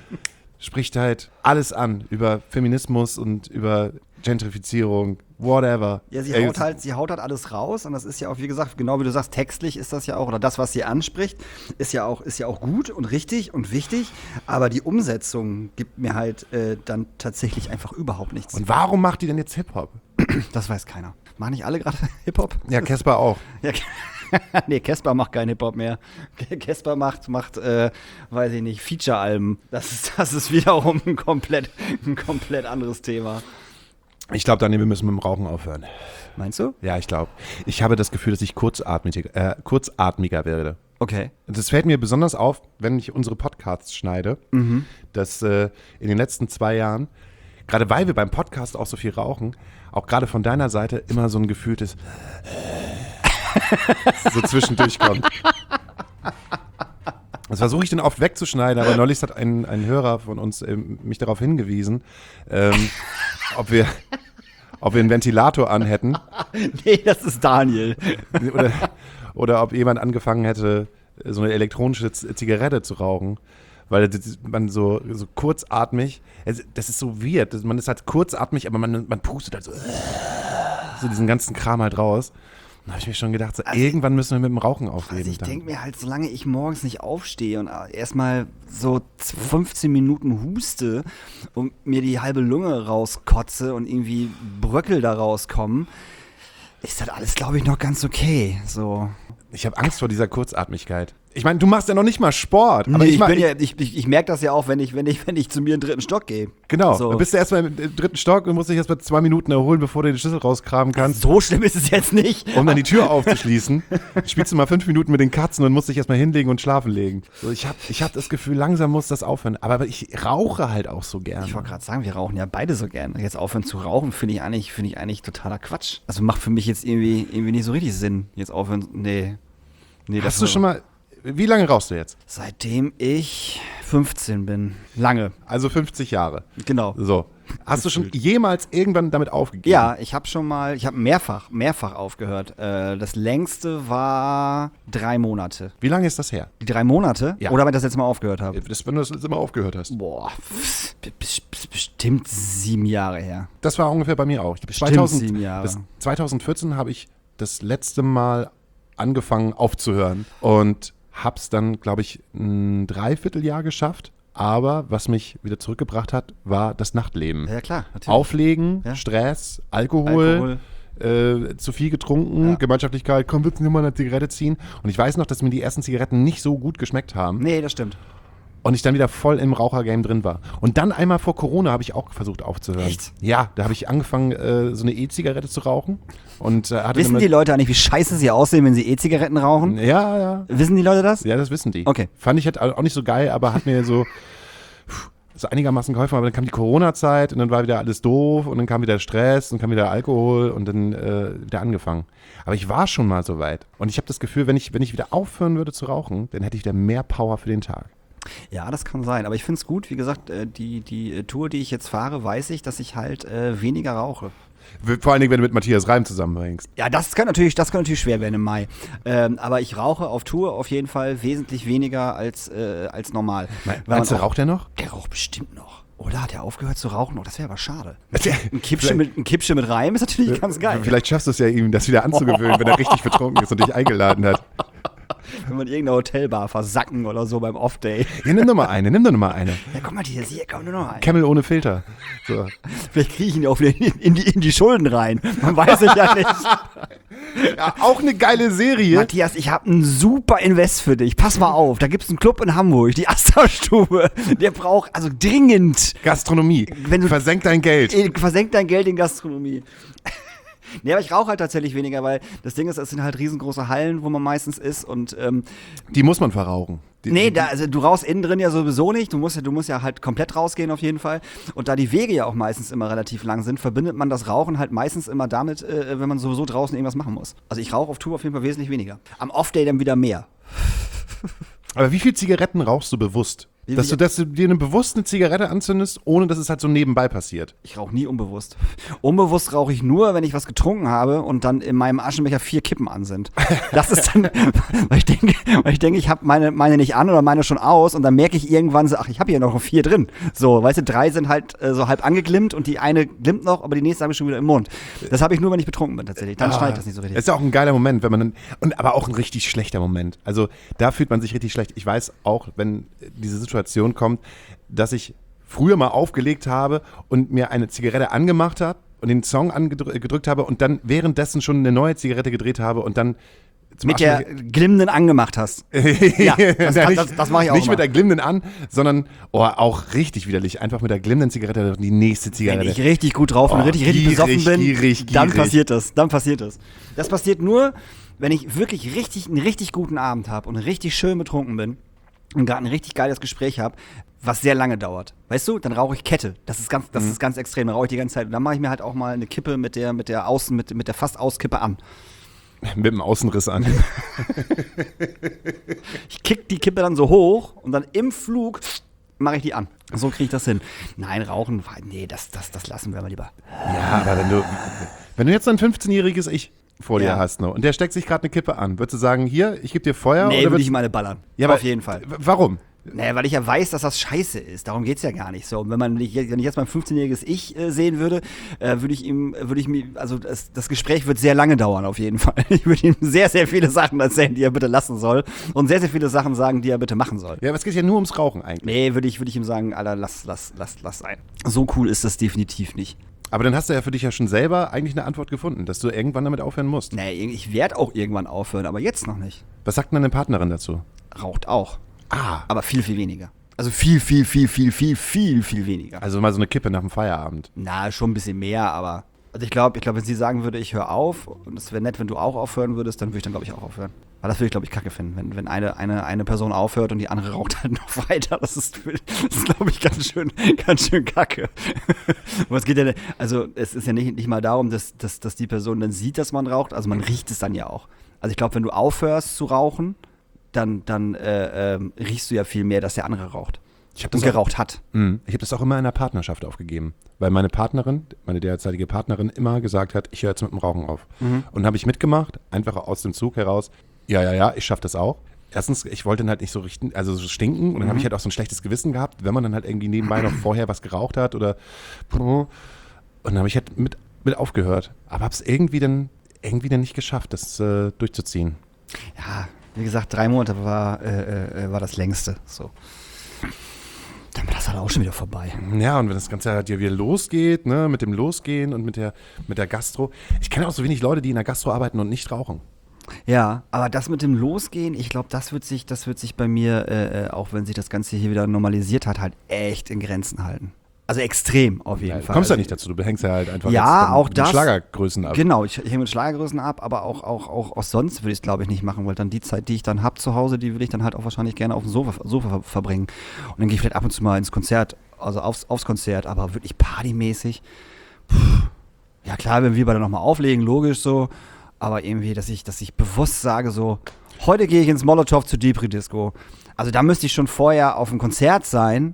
S1: Spricht halt alles an über Feminismus und über Gentrifizierung, whatever.
S2: Ja, sie
S1: Ey,
S2: haut halt, sie haut halt alles raus und das ist ja auch, wie gesagt, genau wie du sagst, textlich ist das ja auch, oder das, was sie anspricht, ist ja auch, ist ja auch gut und richtig und wichtig, aber die Umsetzung gibt mir halt äh, dann tatsächlich einfach überhaupt nichts.
S1: Und warum macht die denn jetzt Hip-Hop?
S2: Das weiß keiner. Machen nicht alle gerade Hip-Hop?
S1: Ja, Casper auch.
S2: Ja, nee, Casper macht keinen Hip-Hop mehr. Casper macht, macht äh, weiß ich nicht, Feature-Alben. Das ist, das ist wiederum ein komplett, ein komplett anderes Thema.
S1: Ich glaube, Daniel, wir müssen mit dem Rauchen aufhören.
S2: Meinst du?
S1: Ja, ich glaube. Ich habe das Gefühl, dass ich kurzatmiger, äh, kurzatmiger werde.
S2: Okay.
S1: Das fällt mir besonders auf, wenn ich unsere Podcasts schneide,
S2: Mhm.
S1: dass äh, in den letzten zwei Jahren, gerade weil wir beim Podcast auch so viel rauchen, auch gerade von deiner Seite immer so ein gefühltes so zwischendurch kommt. Das versuche ich dann oft wegzuschneiden, aber neulich hat ein, ein Hörer von uns ähm, mich darauf hingewiesen, ähm, ob wir, ob wir einen Ventilator anhätten
S2: Nee, das ist Daniel.
S1: oder, oder ob jemand angefangen hätte, so eine elektronische Z- Zigarette zu rauchen. Weil das- man so, so kurzatmig, es- das ist so weird, das- man ist halt kurzatmig, aber man, man pustet halt so, so diesen ganzen Kram halt raus. Da habe ich mir schon gedacht, so, irgendwann müssen wir mit dem Rauchen aufgeben.
S2: Also ich
S1: dann.
S2: denke mir halt, solange ich morgens nicht aufstehe und erstmal so fünfzehn Minuten huste und mir die halbe Lunge rauskotze und irgendwie Bröckel da rauskommen, ist das alles, glaube ich, noch ganz okay. So.
S1: Ich habe Angst vor dieser Kurzatmigkeit. Ich meine, du machst ja noch nicht mal Sport. Aber
S2: Nee,
S1: ich,
S2: ich,
S1: mach-
S2: bin ja, ich, ich, ich merke das ja auch, wenn ich, wenn, ich, wenn ich zu mir in den dritten Stock gehe.
S1: Genau,
S2: So.
S1: dann bist du erstmal im im dritten Stock und musst dich erstmal zwei Minuten erholen, bevor du den Schlüssel rauskramen kannst,
S2: So schlimm ist es jetzt nicht.
S1: um dann die Tür aufzuschließen. Spielst du mal fünf Minuten mit den Katzen und musst dich erstmal hinlegen und schlafen legen. So, ich habe ich hab das Gefühl, langsam muss das aufhören. Aber ich rauche halt auch so gerne.
S2: Ich wollte gerade sagen, wir rauchen ja beide so gern. Jetzt aufhören zu rauchen, finde ich eigentlich, finde ich eigentlich totaler Quatsch. Also macht für mich jetzt irgendwie, irgendwie nicht so richtig Sinn. Jetzt aufhören, nee. nee das
S1: Hast du schon mal, wie lange rauchst du jetzt?
S2: Seitdem ich fünfzehn bin. Lange.
S1: Also fünfzig Jahre.
S2: Genau.
S1: So. Hast du schon jemals irgendwann damit aufgegeben?
S2: Ja, ich habe schon mal, ich habe mehrfach, mehrfach aufgehört. Äh, das längste war drei Monate.
S1: Wie lange ist das her?
S2: Die drei Monate?
S1: Ja.
S2: Oder wenn ich das letzte Mal aufgehört habe?
S1: Das, wenn du das letzte Mal aufgehört hast.
S2: Boah, pff, b- b- bestimmt sieben Jahre her.
S1: Das war ungefähr bei mir auch.
S2: Bestimmt sieben Jahre.
S1: Bis zweitausendvierzehn habe ich das letzte Mal angefangen aufzuhören und hab's dann, glaube ich, ein Dreivierteljahr geschafft. Aber was mich wieder zurückgebracht hat, war das Nachtleben.
S2: Ja, klar, natürlich.
S1: Auflegen,
S2: Ja.
S1: Stress, Alkohol,
S2: Alkohol.
S1: Äh, zu viel getrunken,
S2: Ja.
S1: Gemeinschaftlichkeit, komm, willst du mal eine Zigarette ziehen? Und ich weiß noch, dass mir die ersten Zigaretten nicht so gut geschmeckt haben.
S2: Nee, das stimmt.
S1: Und ich dann wieder voll im Rauchergame drin war. Und dann einmal vor Corona habe ich auch versucht aufzuhören.
S2: Echt?
S1: Ja, da habe ich angefangen, äh, so eine E-Zigarette zu rauchen. Und, äh, hatte
S2: Wissen
S1: damit-
S2: die Leute eigentlich, wie scheiße sie aussehen, wenn sie E-Zigaretten rauchen?
S1: Ja, ja.
S2: Wissen die Leute das?
S1: Ja, das wissen die.
S2: Okay.
S1: Fand ich halt auch nicht so geil, aber hat mir so, so einigermaßen geholfen. Aber dann kam die Corona-Zeit und dann war wieder alles doof und dann kam wieder Stress und kam wieder Alkohol und dann äh, wieder angefangen. Aber ich war schon mal so weit. Und ich habe das Gefühl, wenn ich, wenn ich wieder aufhören würde zu rauchen, dann hätte ich wieder mehr Power für den Tag.
S2: Ja, das kann sein. Aber ich finde es gut, wie gesagt, äh, die, die äh, Tour, die ich jetzt fahre, weiß ich, dass ich halt äh, weniger rauche.
S1: Vor allen Dingen, wenn du mit Matthias Reim zusammenhängst.
S2: Ja, das kann natürlich, das kann natürlich schwer werden im Mai. Ähm, aber ich rauche auf Tour auf jeden Fall wesentlich weniger als, äh, als normal.
S1: Meinst du, raucht der noch?
S2: Der raucht bestimmt noch. Oder hat er aufgehört zu rauchen? Oh, das wäre aber schade.
S1: Ja,
S2: Ein Kippchen, mit, ein Kippchen mit Reim ist natürlich ganz geil.
S1: Vielleicht schaffst du es ja, ihm das wieder anzugewöhnen, wenn er richtig betrunken ist und dich eingeladen hat.
S2: Wenn man irgendeine Hotelbar versacken oder so beim Off-Day.
S1: Ja, nimm doch mal eine, nimm doch noch mal eine.
S2: Ja, guck mal, hier, hier, komm nur noch eine.
S1: Camel ohne Filter. So.
S2: Vielleicht kriege ich ihn ja auch wieder in, in, die, in die Schulden rein. Man weiß es ja nicht.
S1: Ja, auch eine geile Serie.
S2: Matthias, ich habe einen super Invest für dich. Pass mal auf, da gibt es einen Club in Hamburg, die Astra-Stube. Der braucht also dringend.
S1: Gastronomie.
S2: Wenn du,
S1: Versenk dein Geld.
S2: Versenk dein Geld in Gastronomie. Nee, aber ich rauche halt tatsächlich weniger, weil das Ding ist, es sind halt riesengroße Hallen, wo man meistens ist und ähm,
S1: die muss man verrauchen. Die,
S2: nee, da, also du rauchst innen drin ja sowieso nicht, du musst ja, du musst ja halt komplett rausgehen auf jeden Fall und da die Wege ja auch meistens immer relativ lang sind, verbindet man das Rauchen halt meistens immer damit, äh, wenn man sowieso draußen irgendwas machen muss. Also ich rauche auf Tour auf jeden Fall wesentlich weniger. Am Off-Day dann wieder mehr.
S1: Aber wie viel Zigaretten rauchst du bewusst?
S2: Wie
S1: Dass du, dass du dir eine bewusst eine Zigarette anzündest, ohne dass es halt so nebenbei passiert.
S2: Ich rauche nie unbewusst. Unbewusst rauche ich nur, wenn ich was getrunken habe und dann in meinem Aschenbecher vier Kippen an sind. Das ist dann, weil ich denke, weil ich, denke, ich habe meine, meine nicht an oder meine schon aus und dann merke ich irgendwann so, ach, ich habe hier noch vier drin. So, weißt du, drei sind halt äh, so halb angeglimmt und die eine glimmt noch, aber die nächste habe ich schon wieder im Mund. Das habe ich nur, wenn ich betrunken bin tatsächlich. Dann
S1: Ah,
S2: schneidet das nicht so richtig.
S1: Das ist ja auch ein geiler Moment, wenn man dann, und aber auch ein richtig schlechter Moment. Also da fühlt man sich richtig schlecht. Ich weiß auch, wenn diese Situation kommt, dass ich früher mal aufgelegt habe und mir eine Zigarette angemacht habe und den Song angedrückt habe und dann währenddessen schon eine neue Zigarette gedreht habe und dann zum
S2: mit der glimmenden angemacht hast. Ja, das,
S1: ja,
S2: das,
S1: nicht,
S2: das, das mache ich auch
S1: Nicht
S2: mal.
S1: mit der glimmenden an, sondern oh, auch richtig widerlich. Einfach mit der glimmenden Zigarette die nächste Zigarette.
S2: Wenn ich richtig gut drauf und
S1: Oh,
S2: richtig, richtig
S1: gierig,
S2: besoffen bin,
S1: gierig,
S2: dann
S1: gierig.
S2: passiert das. Dann passiert das. Das passiert nur, wenn ich wirklich richtig, einen richtig guten Abend habe und richtig schön betrunken bin und gerade ein richtig geiles Gespräch habe, was sehr lange dauert. Weißt du, dann rauche ich Kette. Das ist ganz, das
S1: Mhm.
S2: ist ganz extrem. Dann rauche ich die ganze Zeit. Und dann mache ich mir halt auch mal eine Kippe mit der, mit der Außen, mit, mit der fast Auskippe an.
S1: Mit dem Außenriss an.
S2: Ich kick die Kippe dann so hoch und dann im Flug mache ich die an. So kriege ich das hin. Nein, rauchen, nee, das, das, das lassen wir mal lieber.
S1: Ja, aber wenn du, wenn du jetzt ein fünfzehnjähriges Ich vor dir
S2: Ja.
S1: hast noch, und der steckt sich gerade eine Kippe an, würdest du sagen, hier, ich gebe dir Feuer?
S2: Nee,
S1: oder
S2: würde
S1: würdest-
S2: ich meine ballern.
S1: Ja, aber-
S2: Auf jeden Fall.
S1: w- Warum?
S2: Naja, weil ich ja weiß, dass das scheiße ist. Darum geht's ja gar nicht so. Und wenn man mich, wenn ich jetzt mein fünfzehnjähriges Ich äh, sehen würde, äh, würde ich ihm, würde ich mir, also das, das Gespräch wird sehr lange dauern auf jeden Fall. Ich würde ihm sehr, sehr viele Sachen erzählen, die er bitte lassen soll. Und sehr, sehr viele Sachen sagen, die er bitte machen soll.
S1: Ja, aber es geht ja nur ums Rauchen eigentlich.
S2: Nee, würde ich, würde ich ihm sagen, Alter, lass, lass, lass, lass sein. So cool ist das definitiv nicht.
S1: Aber dann hast du ja für dich ja schon selber eigentlich eine Antwort gefunden, dass du irgendwann damit aufhören musst.
S2: Nee, ich werde auch irgendwann aufhören, aber jetzt noch nicht.
S1: Was sagt denn deine Partnerin dazu?
S2: Raucht auch.
S1: Ah.
S2: Aber viel, viel weniger. Also viel, viel, viel, viel, viel, viel, viel weniger.
S1: Also mal so eine Kippe nach dem Feierabend.
S2: Na, schon ein bisschen mehr, aber also ich glaube, ich glaube, wenn sie sagen würde, ich höre auf, und es wäre nett, wenn du auch aufhören würdest, dann würde ich dann, glaube ich, auch aufhören. Weil das würde ich, glaube ich, kacke finden, wenn, wenn eine, eine, eine Person aufhört und die andere raucht halt noch weiter. Das ist, das ist glaube ich, ganz schön, ganz schön kacke. Aber es geht ja, also es ist ja nicht, nicht mal darum, dass, dass, dass die Person dann sieht, dass man raucht, also man riecht es dann ja auch. Also ich glaube, wenn du aufhörst zu rauchen, dann, dann äh, ähm, riechst du ja viel mehr, dass der andere raucht.
S1: Ich hab
S2: Und
S1: das auch-
S2: geraucht hat.
S1: Mhm. Ich habe das auch immer in der Partnerschaft aufgegeben, weil meine Partnerin, meine derzeitige Partnerin, immer gesagt hat, ich höre jetzt mit dem Rauchen auf. Und habe ich mitgemacht, einfach aus dem Zug heraus. Ja, ja, ja, ich schaffe das auch. Erstens, ich wollte dann halt nicht so richten, also so stinken und dann habe ich halt auch so ein schlechtes Gewissen gehabt, wenn man dann halt irgendwie nebenbei noch vorher was geraucht hat oder und dann habe ich halt mit, mit aufgehört. Aber habe es irgendwie dann irgendwie dann nicht geschafft, das äh, durchzuziehen.
S2: Ja, wie gesagt, drei Monate war, äh, äh, war das längste. So. Dann war das halt auch schon wieder vorbei.
S1: Ja, und wenn das Ganze halt ja wieder losgeht, ne, mit dem Losgehen und mit der, mit der Gastro. Ich kenne auch so wenig Leute, die in der Gastro arbeiten und nicht rauchen.
S2: Ja, aber das mit dem Losgehen, ich glaube, das wird sich, das wird sich bei mir, äh, auch wenn sich das Ganze hier wieder normalisiert hat, halt echt in Grenzen halten. Also extrem auf jeden
S1: Du
S2: Fall.
S1: kommst ja
S2: Also,
S1: nicht dazu, du hängst ja halt einfach
S2: Ja,
S1: jetzt von
S2: auch
S1: den
S2: das.
S1: Schlagergrößen ab.
S2: Genau, ich, ich hänge mit Schlagergrößen ab, aber auch, auch, auch, auch sonst würde ich es, glaube ich, nicht machen, weil dann die Zeit, die ich dann habe zu Hause, die will ich dann halt auch wahrscheinlich gerne auf dem Sofa, Sofa ver- verbringen. Und dann gehe ich vielleicht ab und zu mal ins Konzert, also aufs, aufs Konzert, aber wirklich partymäßig. Puh. Ja klar, wenn wir beide nochmal auflegen, logisch so, aber irgendwie, dass ich, dass ich bewusst sage so, heute gehe ich ins Molotow zu Depri Disco. Also da müsste ich schon vorher auf dem Konzert sein,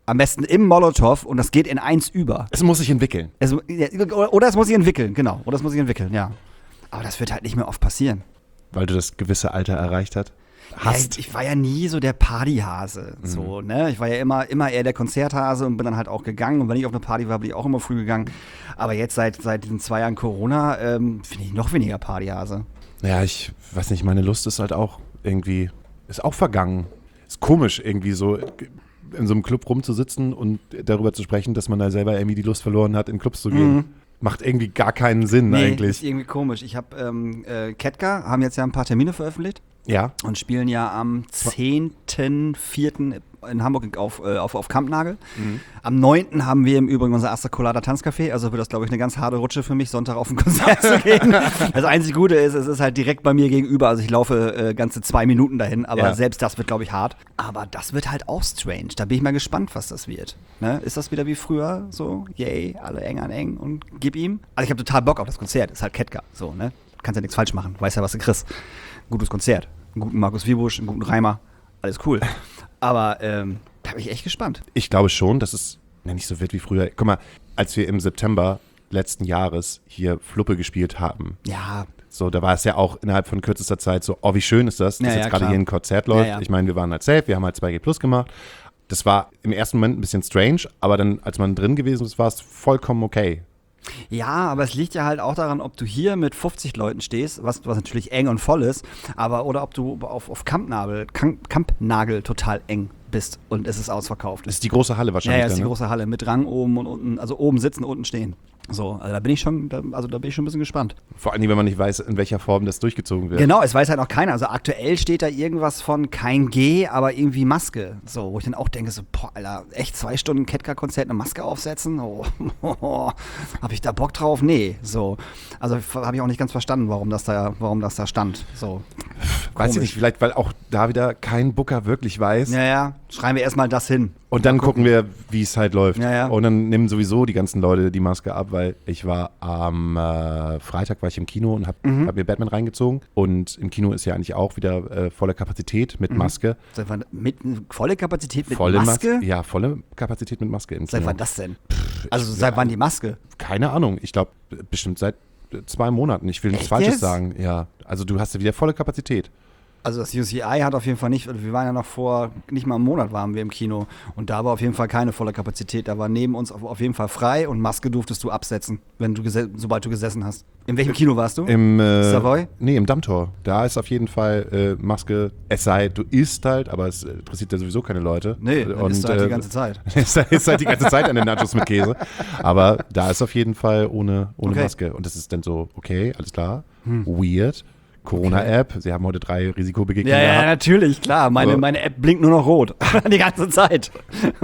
S2: Am besten im Molotow und das geht in eins über.
S1: Es muss sich entwickeln.
S2: Es, oder es muss sich entwickeln, genau. Oder es muss sich entwickeln, ja. Aber das wird halt nicht mehr oft passieren.
S1: Weil du das gewisse Alter erreicht hast. hast.
S2: Ja, ich, ich war ja nie so der Partyhase.
S1: Mhm.
S2: So, ne? Ich war ja immer, immer eher der Konzerthase und bin dann halt auch gegangen. Und wenn ich auf eine Party war, bin ich auch immer früh gegangen. Aber jetzt seit, seit diesen zwei Jahren Corona ähm, bin ich noch weniger Partyhase.
S1: Naja, ich weiß nicht, meine Lust ist halt auch irgendwie, ist auch vergangen. Ist komisch, irgendwie so in so einem Club rumzusitzen und darüber zu sprechen, dass man da selber irgendwie die Lust verloren hat, in Clubs zu gehen.
S2: Mhm.
S1: Macht irgendwie gar keinen Sinn
S2: Nee,
S1: eigentlich.
S2: ist irgendwie komisch. Ich habe, ähm, äh, Ketka haben jetzt ja ein paar Termine veröffentlicht.
S1: Ja.
S2: Und spielen ja am zehnten vierten in Hamburg auf, äh, auf, auf Kampnagel. Mhm. Am neunten haben wir im Übrigen unser Astra Colada Tanzcafé. Also wird das, glaube ich, eine ganz harte Rutsche für mich, Sonntag auf ein Konzert zu gehen. Das einzige Gute ist, es ist halt direkt bei mir gegenüber. Also ich laufe äh, ganze zwei Minuten dahin. Aber
S1: Ja.
S2: selbst das wird, glaube ich, hart. Aber das wird halt auch strange. Da bin ich mal gespannt, was das wird. Ne? Ist das wieder wie früher so? Yay, alle eng an eng und gib ihm. Also ich habe total Bock auf das Konzert. Ist halt Ketka. So, ne? Kannst ja nichts falsch machen. Weißt ja, was du kriegst. Gutes Konzert. Einen guten Markus Wiebusch, einen guten Reimer. Alles cool. Aber ähm, da bin ich echt gespannt.
S1: Ich glaube schon, dass es ja, nicht so wird wie früher. Guck mal, als wir im September letzten Jahres hier Fluppe gespielt haben,
S2: Ja.
S1: so, da war es ja auch innerhalb von kürzester Zeit so, oh, wie schön ist das, dass
S2: Ja,
S1: jetzt
S2: ja,
S1: gerade
S2: klar.
S1: hier ein Konzert läuft.
S2: Ja, ja.
S1: Ich meine, wir waren halt safe, wir haben halt zwei G Plus gemacht. Das war im ersten Moment ein bisschen strange, aber dann, als man drin gewesen ist, war es vollkommen okay.
S2: Ja, aber es liegt ja halt auch daran, ob du hier mit fünfzig Leuten stehst, was, was natürlich eng und voll ist, aber oder ob du auf, auf Kampnagel, Kamp, Kampnagel total eng bist und es ist ausverkauft.
S1: Das ist die große Halle
S2: Ja,
S1: wahrscheinlich.
S2: ja, das ist die
S1: dann, ne?
S2: große Halle mit Rang oben und unten, also oben sitzen, unten stehen. So, also da bin ich schon, da, also da bin ich schon ein bisschen gespannt.
S1: Vor allem, wenn man nicht weiß, in welcher Form das durchgezogen wird.
S2: Genau, es weiß halt noch keiner. Also aktuell steht da irgendwas von kein G, aber irgendwie Maske. So, wo ich dann auch denke, so, boah, Alter, echt zwei Stunden Ketka-Konzert eine Maske aufsetzen? Oh, habe ich da Bock drauf? Nee, so. Also habe ich auch nicht ganz verstanden, warum das da, warum das da stand. So.
S1: Weiß ich
S2: Komisch.
S1: nicht, vielleicht, weil auch da wieder kein Booker wirklich weiß.
S2: Ja, ja, schreiben wir erstmal das hin.
S1: Und dann gucken wir, wie es halt läuft.
S2: Ja, ja.
S1: Und dann nehmen sowieso die ganzen Leute die Maske ab, weil ich war am äh, Freitag war ich im Kino und habe
S2: Mhm.
S1: hab mir Batman reingezogen. Und im Kino ist ja eigentlich auch wieder äh, volle Kapazität mit Maske.
S2: Seit wann, mit volle Kapazität mit
S1: volle
S2: Maske?
S1: Mas- Ja, volle Kapazität mit Maske im
S2: Seit
S1: Kino.
S2: wann das denn? Also seit wann die Maske?
S1: Keine Ahnung. Ich glaube, bestimmt seit äh, zwei Monaten. Ich will nichts
S2: Echt
S1: Falsches
S2: jetzt?
S1: sagen. Ja, also du hast ja wieder volle Kapazität.
S2: Also das U C I hat auf jeden Fall nicht, wir waren ja noch vor, nicht mal einem Monat waren wir im Kino und da war auf jeden Fall keine volle Kapazität. Da war neben uns auf, auf jeden Fall frei und Maske durftest du absetzen, wenn du gese- sobald du gesessen hast. In welchem Kino warst du?
S1: Im äh,
S2: Savoy?
S1: Nee, im Dammtor. Da ist auf jeden Fall äh, Maske, es sei, du isst halt, aber es interessiert ja sowieso keine Leute.
S2: Nee, dann
S1: Und,
S2: ist halt
S1: äh,
S2: die ganze Zeit.
S1: ist halt- ist halt die ganze Zeit an den Nachos mit Käse. Aber da ist auf jeden Fall ohne, ohne
S2: Okay.
S1: Maske. Und das ist dann so, okay, alles klar, weird. Corona-App, sie haben heute drei Risikobegegnungen
S2: Ja, ja,
S1: gehabt.
S2: natürlich, klar. Meine,
S1: So.
S2: meine App blinkt nur noch rot. Die ganze Zeit.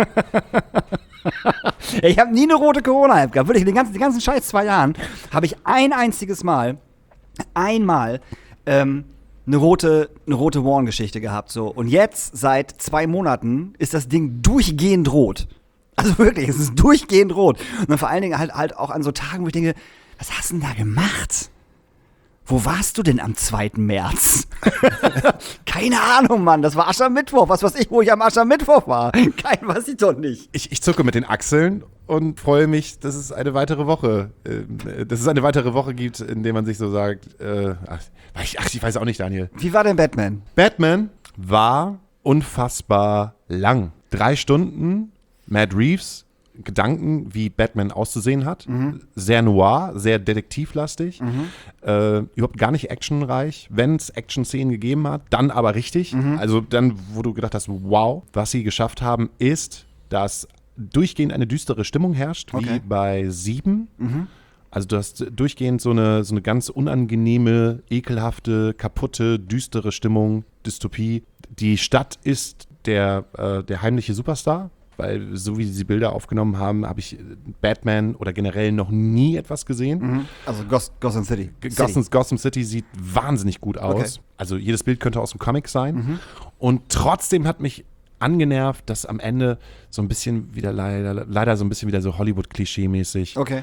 S2: Ich habe nie eine rote Corona-App gehabt. Wirklich, die ganzen, die ganzen scheiß zwei Jahren habe ich ein einziges Mal, einmal, ähm, eine rote, eine rote Warn-Geschichte gehabt. So. Und jetzt, seit zwei Monaten, ist das Ding durchgehend rot. Also wirklich, es ist durchgehend rot. Und dann vor allen Dingen halt, halt auch an so Tagen, wo ich denke, was hast du denn da gemacht? Wo warst du denn am zweiten März? Keine Ahnung, Mann. Das war Aschermittwoch. Was weiß ich, wo ich am Aschermittwoch war? Kein weiß ich doch nicht.
S1: Ich, ich zucke mit den Achseln und freue mich, dass es eine weitere Woche, äh, dass es eine weitere Woche gibt, in der man sich so sagt, äh, ach, ich, ach, ich weiß auch nicht, Daniel.
S2: Wie war denn Batman?
S1: Batman war unfassbar lang. Drei Stunden, Matt Reeves, Gedanken, wie Batman auszusehen hat. Sehr noir, sehr detektivlastig. Äh, überhaupt gar nicht actionreich. Wenn es Action-Szenen gegeben hat, dann aber richtig. Also dann, wo du gedacht hast, wow, was sie geschafft haben, ist, dass durchgehend eine düstere Stimmung herrscht,
S2: Okay.
S1: wie bei Sieben. Also du hast durchgehend so eine, so eine ganz unangenehme, ekelhafte, kaputte, düstere Stimmung, Dystopie. Die Stadt ist der, äh, der heimliche Superstar, weil so wie sie Bilder aufgenommen haben, habe ich Batman oder generell noch nie etwas gesehen.
S2: Also Gos Gotham City.
S1: Gotham, Gotham City sieht wahnsinnig gut aus.
S2: Okay.
S1: Also jedes Bild könnte aus dem Comic sein. Und trotzdem hat mich angenervt, dass am Ende so ein bisschen wieder leider, leider so ein bisschen wieder so Hollywood-Klischee-mäßig
S2: Okay.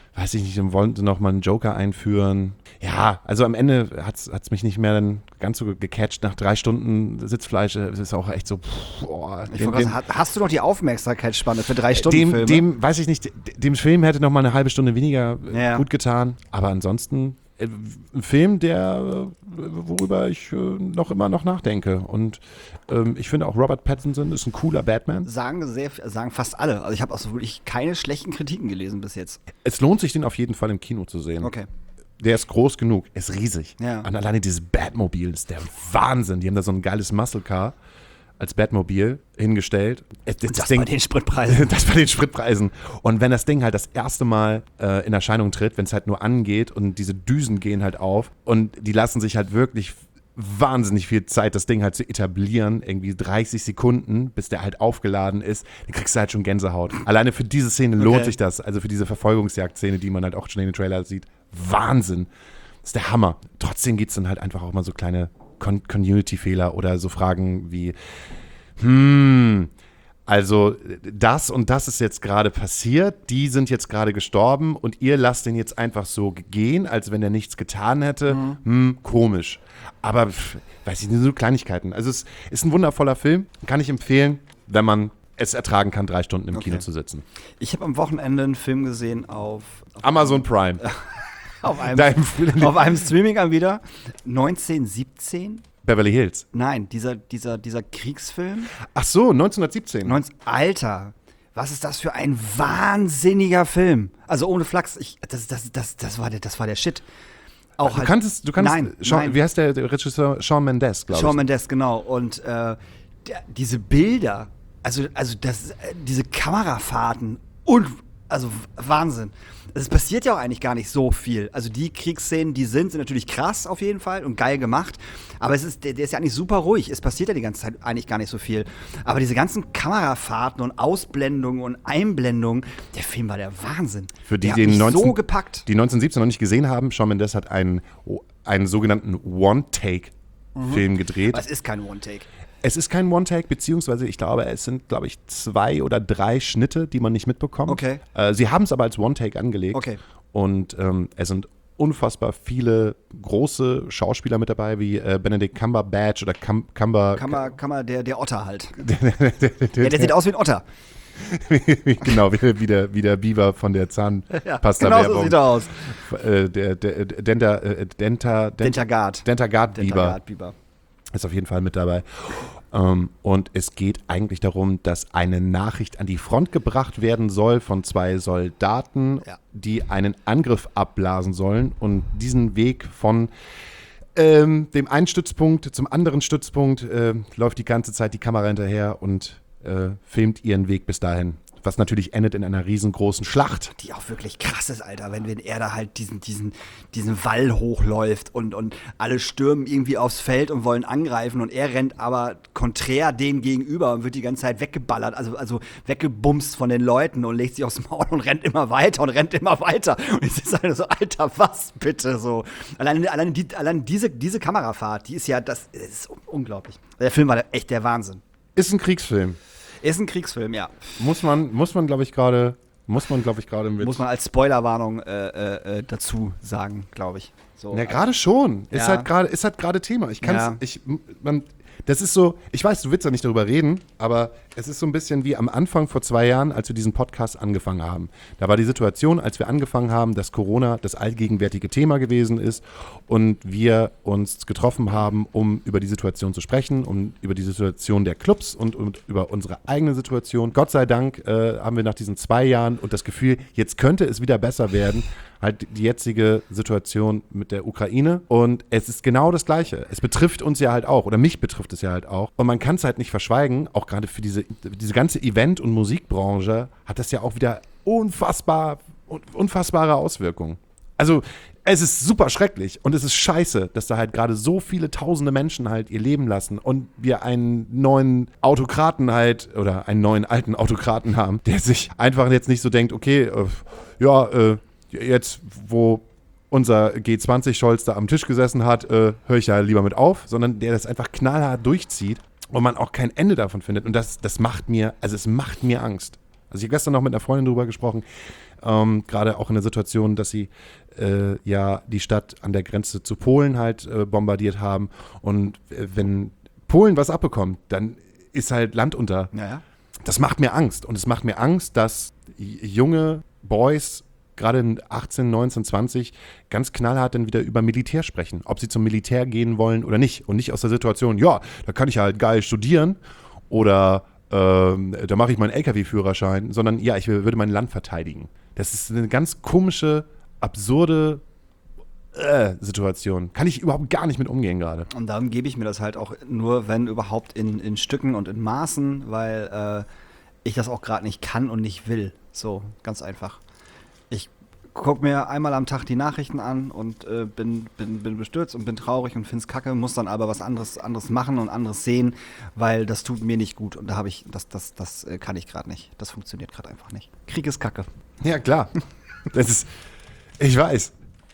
S1: weiß ich nicht, dann wollen sie noch mal einen Joker einführen. Ja, also am Ende hat es mich nicht mehr dann ganz so gecatcht. Nach drei Stunden Sitzfleisch ist es auch echt so, pff, boah.
S2: Ich
S1: Dem,
S2: dem,
S1: dem,
S2: hast du noch die Aufmerksamkeitsspanne für drei Stunden
S1: dem,
S2: Filme?
S1: dem, weiß ich nicht, dem Film hätte noch mal eine halbe Stunde weniger
S2: Ja.
S1: gut getan. Aber ansonsten äh, ein Film, der, äh, worüber ich äh, noch immer noch nachdenke. Und ähm, ich finde auch Robert Pattinson ist ein cooler Batman.
S2: Sagen, sehr, sagen fast alle. Also ich habe auch so wirklich keine schlechten Kritiken gelesen bis jetzt.
S1: Es lohnt sich, den auf jeden Fall im Kino zu sehen.
S2: Okay.
S1: Der ist groß genug, ist riesig.
S2: Ja.
S1: Und alleine dieses Batmobil ist der Wahnsinn. Die haben da so ein geiles Muscle Car als Batmobil hingestellt. Das, das,
S2: Das
S1: Ding,
S2: bei den Spritpreisen.
S1: das bei den Spritpreisen. Und wenn das Ding halt das erste Mal äh, in Erscheinung tritt, wenn es halt nur angeht und diese Düsen gehen halt auf und die lassen sich halt wirklich wahnsinnig viel Zeit, das Ding halt zu etablieren, irgendwie dreißig Sekunden, bis der halt aufgeladen ist, dann kriegst du halt schon Gänsehaut. Alleine für diese Szene lohnt
S2: Okay.
S1: sich das, also für diese Verfolgungsjagd-Szene, die man halt auch schon in den Trailer sieht. Wahnsinn. Das ist der Hammer. Trotzdem gibt es dann halt einfach auch mal so kleine Con- Community-Fehler oder so Fragen wie, hm, also das und das ist jetzt gerade passiert, die sind jetzt gerade gestorben und ihr lasst den jetzt einfach so gehen, als wenn er nichts getan hätte. Mhm. Hm, komisch. Aber, pff, weiß ich nicht, so Kleinigkeiten. Also es ist ein wundervoller Film, kann ich empfehlen, wenn man es ertragen kann, drei Stunden im
S2: Okay.
S1: Kino zu sitzen.
S2: Ich habe am Wochenende einen Film gesehen auf, auf,
S1: Amazon Prime.
S2: auf einem,
S1: Dein
S2: auf einem Streaming-Anbieter. neunzehnhundertsiebzehn?
S1: Beverly Hills.
S2: Nein, dieser, dieser, dieser Kriegsfilm.
S1: Ach so, neunzehnhundertsiebzehn.
S2: neunzehn Alter, was ist das für ein wahnsinniger Film? Also ohne Flachs, ich, das, das, das, das, war der, das war der Shit. Auch
S1: Du
S2: halt-
S1: kannst es, du kannst,
S2: Nein,
S1: Sean,
S2: nein.
S1: wie heißt der, der Regisseur? Sean Mendes, glaube ich.
S2: Shawn Mendes, genau. Und äh, der, diese Bilder, also, also das, äh, diese Kamerafahrten und also Wahnsinn. Es passiert ja auch eigentlich gar nicht so viel. Also die Kriegsszenen, die sind, sind natürlich krass auf jeden Fall und geil gemacht. Aber es ist, der, der ist ja eigentlich super ruhig. Es passiert ja die ganze Zeit eigentlich gar nicht so viel. Aber diese ganzen Kamerafahrten und Ausblendungen und Einblendungen, der Film war der Wahnsinn.
S1: Für die,
S2: der hat
S1: die
S2: mich
S1: neunzehn
S2: so gepackt.
S1: Die neunzehnhundertsiebzehn noch nicht gesehen haben, Shawn Mendes hat einen, einen sogenannten One-Take-Film gedreht.
S2: Aber es ist kein One-Take.
S1: Es ist kein One-Take, beziehungsweise ich glaube, es sind, glaube ich, zwei oder drei Schnitte, die man nicht mitbekommt.
S2: Okay.
S1: Äh, sie haben es aber als One-Take angelegt.
S2: Okay.
S1: Und ähm, es sind unfassbar viele große Schauspieler mit dabei, wie äh, Benedict Cumberbatch oder Cum- Cumber...
S2: Kann man, kann man der, der Otter halt. Ja, der sieht aus wie ein Otter.
S1: genau, wie, wie, der, wie der Biber von der
S2: Genau
S1: Zahnpasta-Werbung.
S2: so sieht er aus.
S1: Äh, der, der Denta, äh, Denta, Denta,
S2: Dentagard.
S1: Dentagard-Biber
S2: Dentagard-Biber.
S1: ist auf jeden Fall mit dabei. Ähm, und es geht eigentlich darum, dass eine Nachricht an die Front gebracht werden soll von zwei Soldaten,
S2: Ja.
S1: die einen Angriff abblasen sollen und diesen Weg von ähm, dem einen Stützpunkt zum anderen Stützpunkt äh, läuft die ganze Zeit die Kamera hinterher und äh, filmt ihren Weg bis dahin. Was natürlich endet in einer riesengroßen Schlacht.
S2: Die auch wirklich krass ist, Alter, wenn, wenn er da halt diesen, diesen, diesen Wall hochläuft und, und alle stürmen irgendwie aufs Feld und wollen angreifen und er rennt aber konträr denen gegenüber und wird die ganze Zeit weggeballert, also, also weggebumst von den Leuten und legt sich aufs Maul und rennt immer weiter und rennt immer weiter. Und es ist halt so, Alter, was bitte so? Allein, allein, die, allein diese, diese Kamerafahrt, die ist ja, das ist unglaublich. Der Film war echt der Wahnsinn.
S1: Ist ein Kriegsfilm.
S2: Ist ein Kriegsfilm, ja.
S1: Muss man, muss man glaube ich, gerade, muss man, glaube ich, gerade mit.
S2: Muss man als Spoilerwarnung äh, äh, äh, dazu sagen, glaube ich. So,
S1: Ja, gerade schon. Ist
S2: Ja.
S1: halt gerade, ist halt gerade Thema. Ich kann's,
S2: Ja.
S1: ich, man, das ist so, ich weiß, du willst ja nicht darüber reden, aber es ist so ein bisschen wie am Anfang vor zwei Jahren, als wir diesen Podcast angefangen haben. Da war die Situation, als wir angefangen haben, dass Corona das allgegenwärtige Thema gewesen ist und wir uns getroffen haben, um über die Situation zu sprechen, um über die Situation der Clubs und, und über unsere eigene Situation. Gott sei Dank äh, haben wir nach diesen zwei Jahren und das Gefühl, jetzt könnte es wieder besser werden, halt die jetzige Situation mit der Ukraine. Und es ist genau das Gleiche. Es betrifft uns ja halt auch, oder mich betrifft es ja halt auch. Und man kann es halt nicht verschweigen, auch gerade für diese, diese ganze Event- und Musikbranche hat das ja auch wieder unfassbar, unfassbare Auswirkungen. Also es ist super schrecklich und es ist scheiße, dass da halt gerade so viele tausende Menschen halt ihr Leben lassen und wir einen neuen Autokraten halt oder einen neuen alten Autokraten haben, der sich einfach jetzt nicht so denkt, okay, äh, ja, äh, jetzt, wo unser G zwanzig Scholz da am Tisch gesessen hat, äh, höre ich ja lieber mit auf, sondern der das einfach knallhart durchzieht und man auch kein Ende davon findet. Und das, das macht mir, also es macht mir Angst. Also ich habe gestern noch mit einer Freundin drüber gesprochen, Ähm, gerade auch in der Situation, dass sie äh, ja die Stadt an der Grenze zu Polen halt äh, bombardiert haben. Und äh, wenn Polen was abbekommt, dann ist halt Land unter.
S2: Ja, ja.
S1: Das macht mir Angst. Und es macht mir Angst, dass junge Boys, gerade in achtzehn, neunzehn, zwanzig, ganz knallhart dann wieder über Militär sprechen. Ob sie zum Militär gehen wollen oder nicht. Und nicht aus der Situation, ja, da kann ich halt geil studieren oder ähm, da mache ich meinen L K W-Führerschein, sondern ja, ich würde mein Land verteidigen. Das ist eine ganz komische, absurde äh, Situation. Kann ich überhaupt gar nicht mit umgehen gerade.
S2: Und darum gebe ich mir das halt auch nur, wenn überhaupt in, in Stücken und in Maßen, weil äh, ich das auch gerade nicht kann und nicht will. So, ganz einfach. Ich gucke mir einmal am Tag die Nachrichten an und äh, bin, bin, bin bestürzt und bin traurig und finde es kacke, muss dann aber was anderes, anderes machen und anderes sehen, weil das tut mir nicht gut. Und da habe ich, das, das, das äh, kann ich gerade nicht. Das funktioniert gerade einfach nicht. Krieg ist kacke.
S1: Ja, klar. Das ist, ich weiß.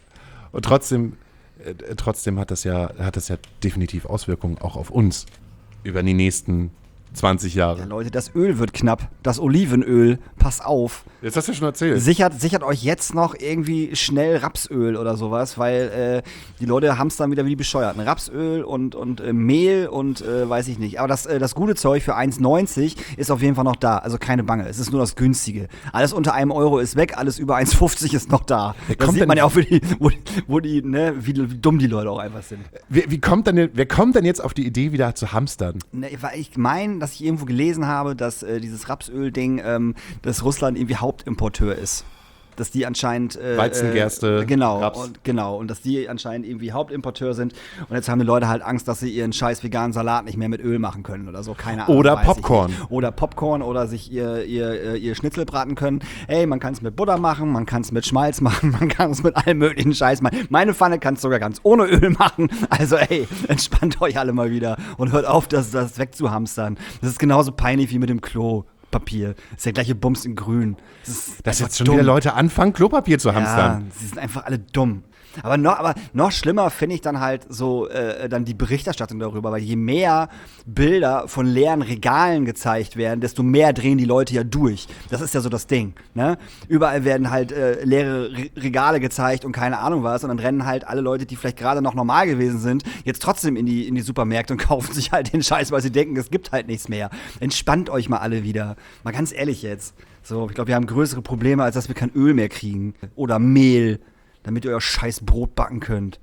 S1: Und trotzdem, äh, trotzdem hat das ja, hat das ja definitiv Auswirkungen auch auf uns über die nächsten zwanzig Jahre.
S2: Ja, Leute, das Öl wird knapp. Das Olivenöl, pass auf.
S1: Jetzt hast du ja schon erzählt.
S2: Sichert, sichert euch jetzt noch irgendwie schnell Rapsöl oder sowas, weil äh, die Leute hamstern wieder wie die Bescheuerten. Rapsöl und, und äh, Mehl und äh, weiß ich nicht. Aber das, äh, das gute Zeug für eins neunzig ist auf jeden Fall noch da. Also keine Bange, es ist nur das günstige. Alles unter einem Euro ist weg, alles über eins fünfzig ist noch da.
S1: Wer
S2: Das
S1: kommt
S2: sieht man
S1: denn-
S2: ja auch, wie die, wo, wo die, ne, wie, wie dumm die Leute auch einfach sind.
S1: Wie, wie kommt denn, wer kommt denn jetzt auf die Idee, wieder zu hamstern?
S2: Ne, weil ich meine, dass ich irgendwo gelesen habe, dass äh, dieses Rapsöl-Ding, ähm, dass Russland irgendwie Hauptimporteur ist. Dass die anscheinend äh,
S1: Weizengerste,
S2: äh, genau,
S1: Raps.
S2: und, genau, und dass die anscheinend irgendwie Hauptimporteur sind. Und jetzt haben die Leute halt Angst, dass sie ihren scheiß veganen Salat nicht mehr mit Öl machen können oder so. Keine Ahnung.
S1: Oder
S2: weiß ich
S1: Popcorn.
S2: nicht. Oder Popcorn oder sich ihr, ihr, ihr Schnitzel braten können. Ey, man kann es mit Butter machen, man kann es mit Schmalz machen, man kann es mit allem möglichen Scheiß machen. Meine Pfanne kann es sogar ganz ohne Öl machen. Also ey, entspannt euch alle mal wieder und hört auf, das, das wegzuhamstern. Das ist genauso peinlich wie mit dem Klo. Papier. Das ist der gleiche Bums in grün. Das ist
S1: Dass
S2: einfach
S1: jetzt schon
S2: dumm.
S1: wieder Leute anfangen, Klopapier zu hamstern.
S2: Ja, sie sind einfach alle dumm. Aber noch, aber noch schlimmer finde ich dann halt so äh, dann die Berichterstattung darüber, weil je mehr Bilder von leeren Regalen gezeigt werden, desto mehr drehen die Leute ja durch. Das ist ja so das Ding. Ne? Überall werden halt äh, leere Re- Regale gezeigt und keine Ahnung was und dann rennen halt alle Leute, die vielleicht gerade noch normal gewesen sind, jetzt trotzdem in die, in die Supermärkte und kaufen sich halt den Scheiß, weil sie denken, es gibt halt nichts mehr. Entspannt euch mal alle wieder. Mal ganz ehrlich jetzt. So, ich glaube, wir haben größere Probleme, als dass wir kein Öl mehr kriegen. Oder Mehl, damit ihr euer scheiß Brot backen könnt.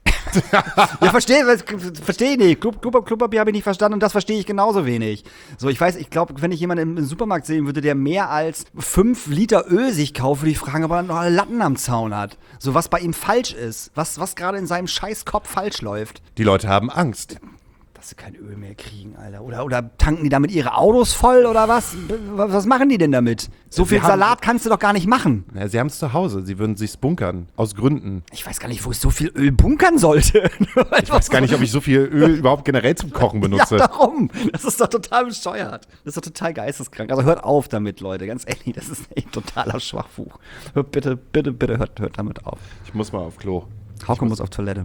S2: Ja, verstehe versteh ich nicht. Klub, Klub, Klopapier habe ich nicht verstanden und das verstehe ich genauso wenig. So, ich weiß, ich glaube, wenn ich jemanden im Supermarkt sehen würde, der mehr als fünf Liter Öl sich kauft, würde ich fragen, ob er noch alle Latten am Zaun hat. So, was bei ihm falsch ist. Was, was gerade in seinem scheiß Kopf falsch läuft.
S1: Die Leute haben Angst.
S2: Dass sie kein Öl mehr kriegen, Alter. Oder, oder tanken die damit ihre Autos voll oder was? Was machen die denn damit? So
S1: Sie
S2: viel
S1: haben-
S2: Salat kannst du doch gar nicht machen.
S1: Na, sie haben es zu Hause, sie würden sich's bunkern. Aus Gründen.
S2: Ich weiß gar nicht, wo ich so viel Öl bunkern sollte.
S1: Ich weiß gar nicht, ob ich so viel Öl überhaupt generell zum Kochen benutze.
S2: Ja, darum. Das ist doch total bescheuert. Das ist doch total geisteskrank. Also hört auf damit, Leute. Ganz ehrlich, das ist echt totaler Schwachbuch. Hört bitte, bitte, bitte, hört, hört damit auf.
S1: Ich muss mal auf Klo.
S2: Hauke muss auf Toilette.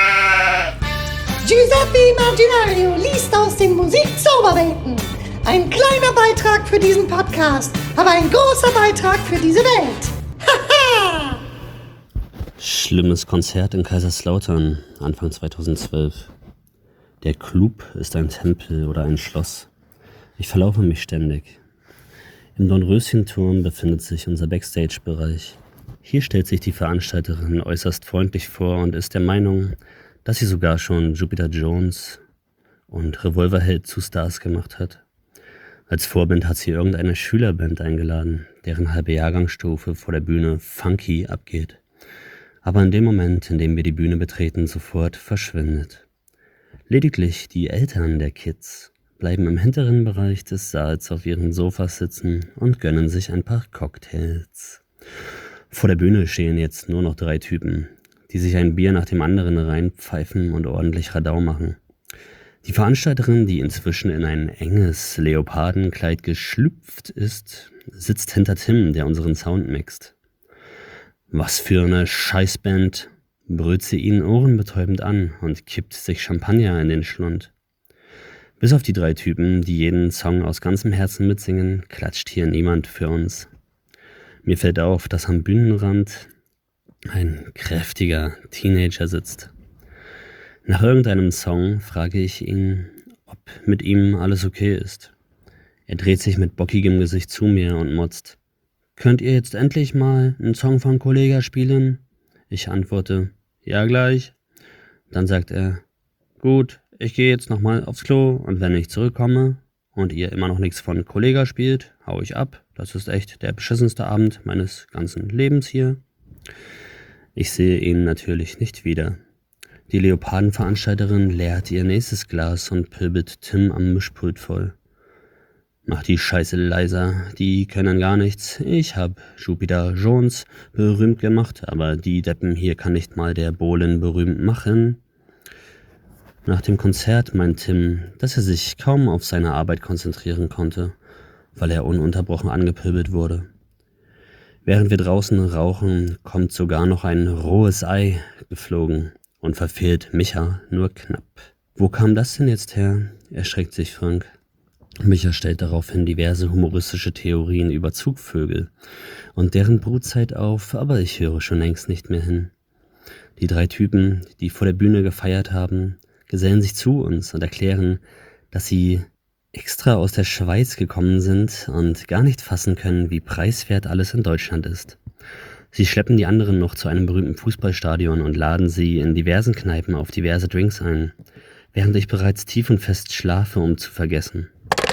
S3: Giuseppe Martinario liest aus den Musikzauberwelten. Ein kleiner Beitrag für diesen Podcast, aber ein großer Beitrag für diese Welt. Haha!
S4: Schlimmes Konzert in Kaiserslautern, Anfang zweitausendzwölf. Der Club ist ein Tempel oder ein Schloss. Ich verlaufe mich ständig. Im Dornröschenturm befindet sich unser Backstage-Bereich. Hier stellt sich die Veranstalterin äußerst freundlich vor und ist der Meinung, dass sie sogar schon Jupiter Jones und Revolverheld zu Stars gemacht hat. Als Vorband hat sie irgendeine Schülerband eingeladen, deren halbe Jahrgangsstufe vor der Bühne funky abgeht. Aber in dem Moment, in dem wir die Bühne betreten, sofort verschwindet. Lediglich die Eltern der Kids bleiben im hinteren Bereich des Saals auf ihren Sofas sitzen und gönnen sich ein paar Cocktails. Vor der Bühne stehen jetzt nur noch drei Typen, die sich ein Bier nach dem anderen reinpfeifen und ordentlich Radau machen. Die Veranstalterin, die inzwischen in ein enges Leopardenkleid geschlüpft ist, sitzt hinter Tim, der unseren Sound mixt. Was für eine Scheißband, brüllt sie ihn ohrenbetäubend an und kippt sich Champagner in den Schlund. Bis auf die drei Typen, die jeden Song aus ganzem Herzen mitsingen, klatscht hier niemand für uns. Mir fällt auf, dass am Bühnenrand ein kräftiger Teenager sitzt. Nach irgendeinem Song frage ich ihn, ob mit ihm alles okay ist. Er dreht sich mit bockigem Gesicht zu mir und motzt: Könnt ihr jetzt endlich mal einen Song von Kollega spielen? Ich antworte: Ja, gleich. Dann sagt er: Gut, ich gehe jetzt nochmal aufs Klo und wenn ich zurückkomme und ihr immer noch nichts von Kollega spielt, hau ich ab. Das ist echt der beschissenste Abend meines ganzen Lebens hier. Ich sehe ihn natürlich nicht wieder. Die Leopardenveranstalterin leert ihr nächstes Glas und pöbelt Tim am Mischpult voll. Mach die Scheiße leiser, die können gar nichts. Ich hab Jupiter Jones berühmt gemacht, aber die Deppen hier kann nicht mal der Bohlen berühmt machen. Nach dem Konzert meint Tim, dass er sich kaum auf seine Arbeit konzentrieren konnte, weil er ununterbrochen angepöbelt wurde. Während wir draußen rauchen, kommt sogar noch ein rohes Ei geflogen und verfehlt Micha nur knapp. Wo kam das denn jetzt her? Erschreckt sich Frank. Micha stellt daraufhin diverse humoristische Theorien über Zugvögel und deren Brutzeit auf, aber ich höre schon längst nicht mehr hin. Die drei Typen, die vor der Bühne gefeiert haben, gesellen sich zu uns und erklären, dass sie extra aus der Schweiz gekommen sind und gar nicht fassen können, wie preiswert alles in Deutschland ist. Sie schleppen die anderen noch zu einem berühmten Fußballstadion und laden sie in diversen Kneipen auf diverse Drinks ein, während ich bereits tief und fest schlafe, um zu vergessen.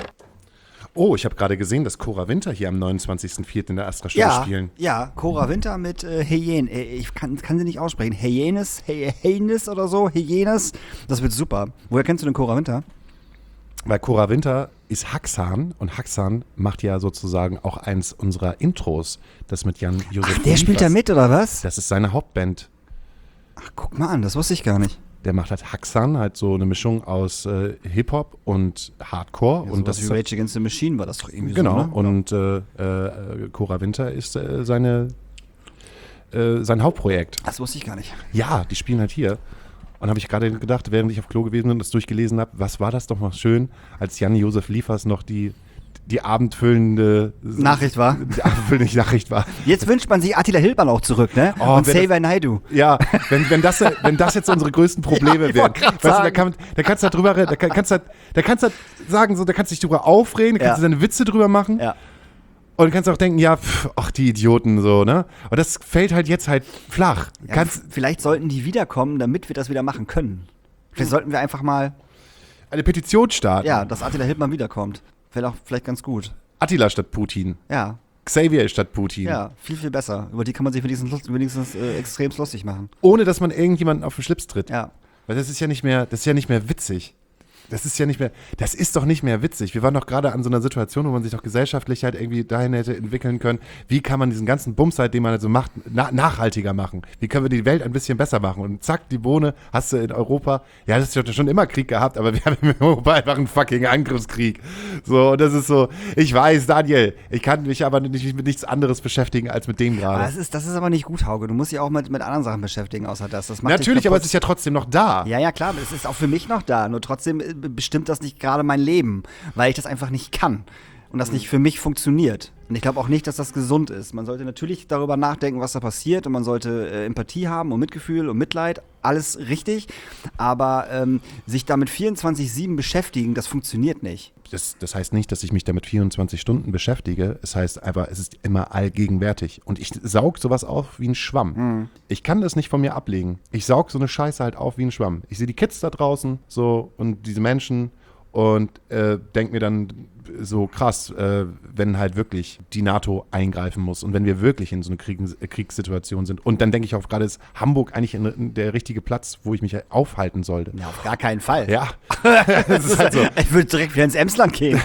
S1: Oh, ich habe gerade gesehen, dass Cora Winter hier am neunundzwanzigsten vierten in der Astra Show
S2: Ja,
S1: spielen.
S2: ja, Cora Winter mit äh, Hyenes. Äh, ich kann, kann sie nicht aussprechen. Hyenes, Hyenes oder so, Hyenes. Das wird super. Woher kennst du denn Cora Winter?
S1: Weil Cora Winter ist Haxan und Haxan macht ja sozusagen auch eins unserer Intros, das mit Jan Josef.
S2: Ach, der spielt da mit, oder was?
S1: Das ist seine Hauptband.
S2: Ach, guck mal an, das wusste ich gar nicht.
S1: Der macht halt Haxan, halt so eine Mischung aus äh, Hip-Hop und Hardcore.
S2: Ja,
S1: und das
S2: wie
S1: ist
S2: Rage Against the Machine war das doch irgendwie
S1: genau,
S2: so, ne?
S1: und äh, äh, Cora Winter ist äh, seine, äh, sein Hauptprojekt.
S2: Das wusste ich gar nicht.
S1: Ja, die spielen halt hier. Und habe ich gerade gedacht, während ich auf Klo gewesen bin und das durchgelesen habe, was war das doch mal schön, als Jan-Josef Liefers noch die, die abendfüllende
S2: Nachricht war.
S1: Die abendfüllende Nachricht war.
S2: Jetzt wünscht man sich Attila Hildmann auch zurück, ne?
S1: Oh,
S2: und
S1: wer
S2: Xavier Naidoo.
S1: Ja, wenn, wenn, das, wenn das jetzt unsere größten Probleme
S2: Ja, ich
S1: wären.
S2: wollte grad
S1: Weißt du, da,
S2: sagen.
S1: kann, da kannst du halt drüber, da kann- kannst du halt, da kannst du halt sagen, so, da kannst du dich drüber aufregen, da kannst
S2: Ja.
S1: du deine Witze drüber machen.
S2: Ja.
S1: Und kannst auch denken, ja, pff, ach, die Idioten, so, ne? Und das fällt halt jetzt halt flach.
S2: Ja,
S1: Kannst
S2: vielleicht sollten die wiederkommen, damit wir das wieder machen können. Vielleicht sollten wir einfach mal,
S1: eine Petition starten.
S2: ja, dass Attila Hildmann wiederkommt. Wäre auch vielleicht ganz gut.
S1: Attila statt Putin.
S2: Ja,
S1: Xavier statt Putin.
S2: ja, viel, viel besser. Über die kann man sich wenigstens, lust- wenigstens äh, extrem lustig machen.
S1: Ohne dass man irgendjemanden auf den Schlips tritt.
S2: Ja.
S1: Weil das ist ja nicht mehr, das ist ja nicht mehr witzig. Das ist ja nicht mehr, das ist doch nicht mehr witzig. Wir waren doch gerade an so einer Situation, wo man sich doch gesellschaftlich halt irgendwie dahin hätte entwickeln können, wie kann man diesen ganzen Bums halt, den man halt so macht, na, nachhaltiger machen? Wie können wir die Welt ein bisschen besser machen? Und zack, die Bohne hast du in Europa, ja, das ist ja schon immer Krieg gehabt, aber wir haben in Europa einfach einen fucking Angriffskrieg. So, und das ist so, ich weiß, Daniel, ich kann mich aber nicht mit nichts anderes beschäftigen als mit dem
S2: Aber
S1: gerade.
S2: das ist, das ist aber nicht gut, Hauke. Du musst dich auch mit, mit anderen Sachen beschäftigen, außer das. Das macht dich
S1: Natürlich, aber
S2: kaputt.
S1: es ist ja trotzdem noch da.
S2: Ja, ja, klar, es ist auch für mich noch da. Nur trotzdem äh, bestimmt das nicht gerade mein Leben, weil ich das einfach nicht kann und das nicht für mich funktioniert. Und ich glaube auch nicht, dass das gesund ist. Man sollte natürlich darüber nachdenken, was da passiert und man sollte äh, Empathie haben und Mitgefühl und Mitleid, alles richtig. Aber ähm, sich damit vierundzwanzig sieben beschäftigen, das funktioniert nicht.
S1: Das, das heißt nicht, dass ich mich damit vierundzwanzig Stunden beschäftige. Es heißt einfach, es ist immer allgegenwärtig. Und ich saug sowas auf wie ein Schwamm.
S2: Mhm.
S1: Ich kann das nicht von mir ablegen. Ich saug so eine Scheiße halt auf wie ein Schwamm. Ich sehe die Kids da draußen so und diese Menschen und äh, denke mir dann so krass, äh, wenn halt wirklich die NATO eingreifen muss und wenn wir wirklich in so einer Krieg Kriegssituation sind. Und dann denke ich auch gerade, ist Hamburg eigentlich in, in der richtige Platz, wo ich mich aufhalten sollte.
S2: Ja, auf gar keinen Fall.
S1: Ja, das ist halt so.
S2: Ich würde direkt wieder ins Emsland gehen.